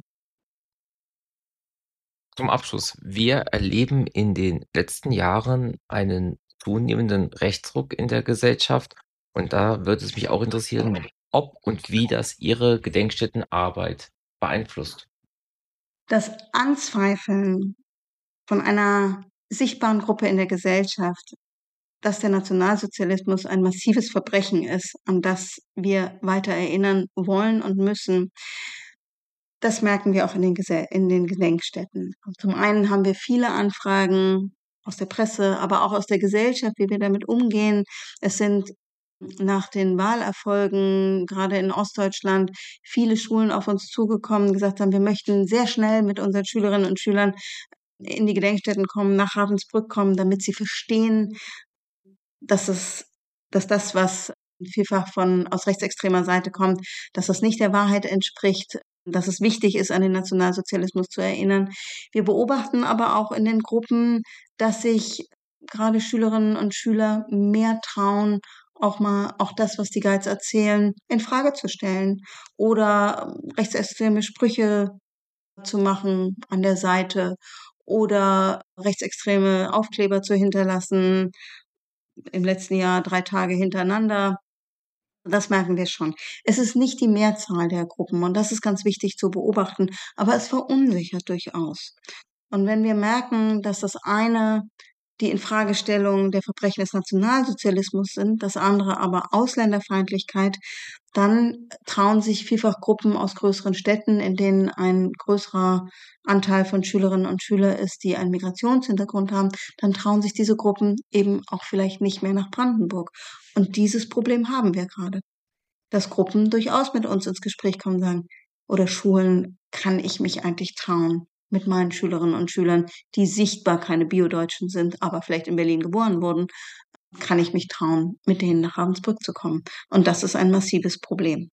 Zum Abschluss. Wir erleben in den letzten Jahren einen zunehmenden Rechtsruck in der Gesellschaft. Und da würde es mich auch interessieren, ob und wie das Ihre Gedenkstättenarbeit beeinflusst. Das Anzweifeln von einer sichtbaren Gruppe in der Gesellschaft, dass der Nationalsozialismus ein massives Verbrechen ist, an das wir weiter erinnern wollen und müssen, das merken wir auch in den, Gesell- in den Gedenkstätten. Zum einen haben wir viele Anfragen aus der Presse, aber auch aus der Gesellschaft, wie wir damit umgehen. Es sind nach den Wahlerfolgen, gerade in Ostdeutschland, viele Schulen auf uns zugekommen, und gesagt haben, wir möchten sehr schnell mit unseren Schülerinnen und Schülern in die Gedenkstätten kommen, nach Ravensbrück kommen, damit sie verstehen, dass es, dass das, was vielfach von aus rechtsextremer Seite kommt, dass das nicht der Wahrheit entspricht, dass es wichtig ist, an den Nationalsozialismus zu erinnern. Wir beobachten aber auch in den Gruppen, dass sich gerade Schülerinnen und Schüler mehr trauen, auch mal auch das, was die Guides erzählen, in Frage zu stellen oder rechtsextreme Sprüche zu machen an der Seite oder rechtsextreme Aufkleber zu hinterlassen. Im letzten Jahr drei Tage hintereinander. Das merken wir schon. Es ist nicht die Mehrzahl der Gruppen und das ist ganz wichtig zu beobachten, aber es verunsichert durchaus. Und wenn wir merken, dass das eine die Infragestellung der Verbrechen des Nationalsozialismus sind, das andere aber Ausländerfeindlichkeit, dann trauen sich vielfach Gruppen aus größeren Städten, in denen ein größerer Anteil von Schülerinnen und Schülern ist, die einen Migrationshintergrund haben, dann trauen sich diese Gruppen eben auch vielleicht nicht mehr nach Brandenburg. Und dieses Problem haben wir gerade, dass Gruppen durchaus mit uns ins Gespräch kommen und sagen, oder Schulen, kann ich mich eigentlich trauen, mit meinen Schülerinnen und Schülern, die sichtbar keine Bio-Deutschen sind, aber vielleicht in Berlin geboren wurden, kann ich mich trauen, mit denen nach Ravensbrück zu kommen. Und das ist ein massives Problem.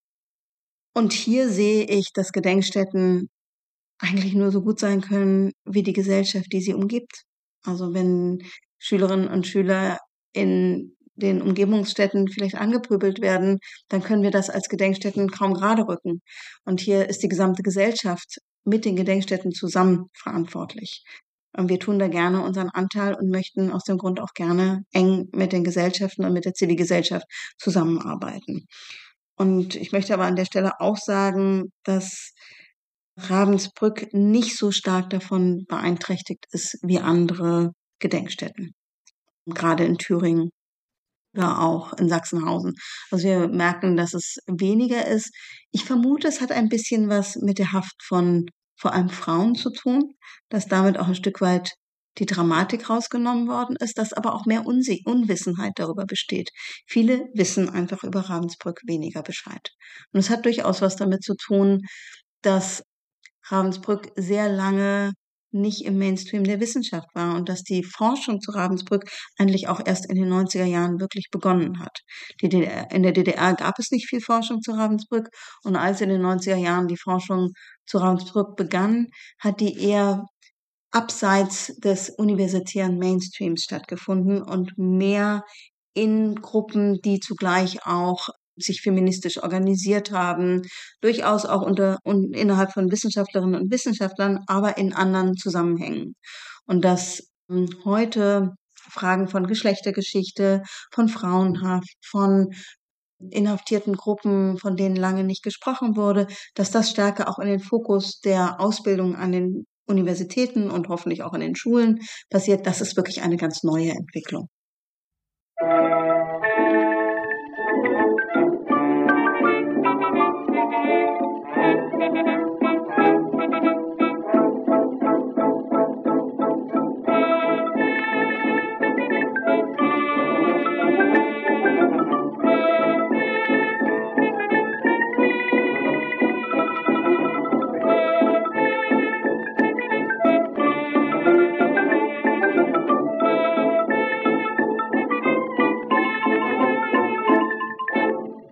Und hier sehe ich, dass Gedenkstätten eigentlich nur so gut sein können, wie die Gesellschaft, die sie umgibt. Also wenn Schülerinnen und Schüler in den Umgebungsstätten vielleicht angepöbelt werden, dann können wir das als Gedenkstätten kaum gerade rücken. Und hier ist die gesamte Gesellschaft mit den Gedenkstätten zusammen verantwortlich. Und wir tun da gerne unseren Anteil und möchten aus dem Grund auch gerne eng mit den Gesellschaften und mit der Zivilgesellschaft zusammenarbeiten. Und ich möchte aber an der Stelle auch sagen, dass Ravensbrück nicht so stark davon beeinträchtigt ist wie andere Gedenkstätten, gerade in Thüringen oder auch in Sachsenhausen. Also wir merken, dass es weniger ist. Ich vermute, es hat ein bisschen was mit der Haft von vor allem Frauen zu tun, dass damit auch ein Stück weit die Dramatik rausgenommen worden ist, dass aber auch mehr Unsi- Unwissenheit darüber besteht. Viele wissen einfach über Ravensbrück weniger Bescheid. Und es hat durchaus was damit zu tun, dass Ravensbrück sehr lange nicht im Mainstream der Wissenschaft war und dass die Forschung zu Ravensbrück eigentlich auch erst in den neunziger Jahren wirklich begonnen hat. Die D D R, in der D D R gab es nicht viel Forschung zu Ravensbrück und als in den neunziger Jahren die Forschung zu Ravensbrück begann, hat die eher abseits des universitären Mainstreams stattgefunden und mehr in Gruppen, die zugleich auch sich feministisch organisiert haben, durchaus auch unter und innerhalb von Wissenschaftlerinnen und Wissenschaftlern, aber in anderen Zusammenhängen. Und dass ähm, heute Fragen von Geschlechtergeschichte, von Frauenhaft, von inhaftierten Gruppen, von denen lange nicht gesprochen wurde, dass das stärker auch in den Fokus der Ausbildung an den Universitäten und hoffentlich auch in den Schulen passiert, das ist wirklich eine ganz neue Entwicklung.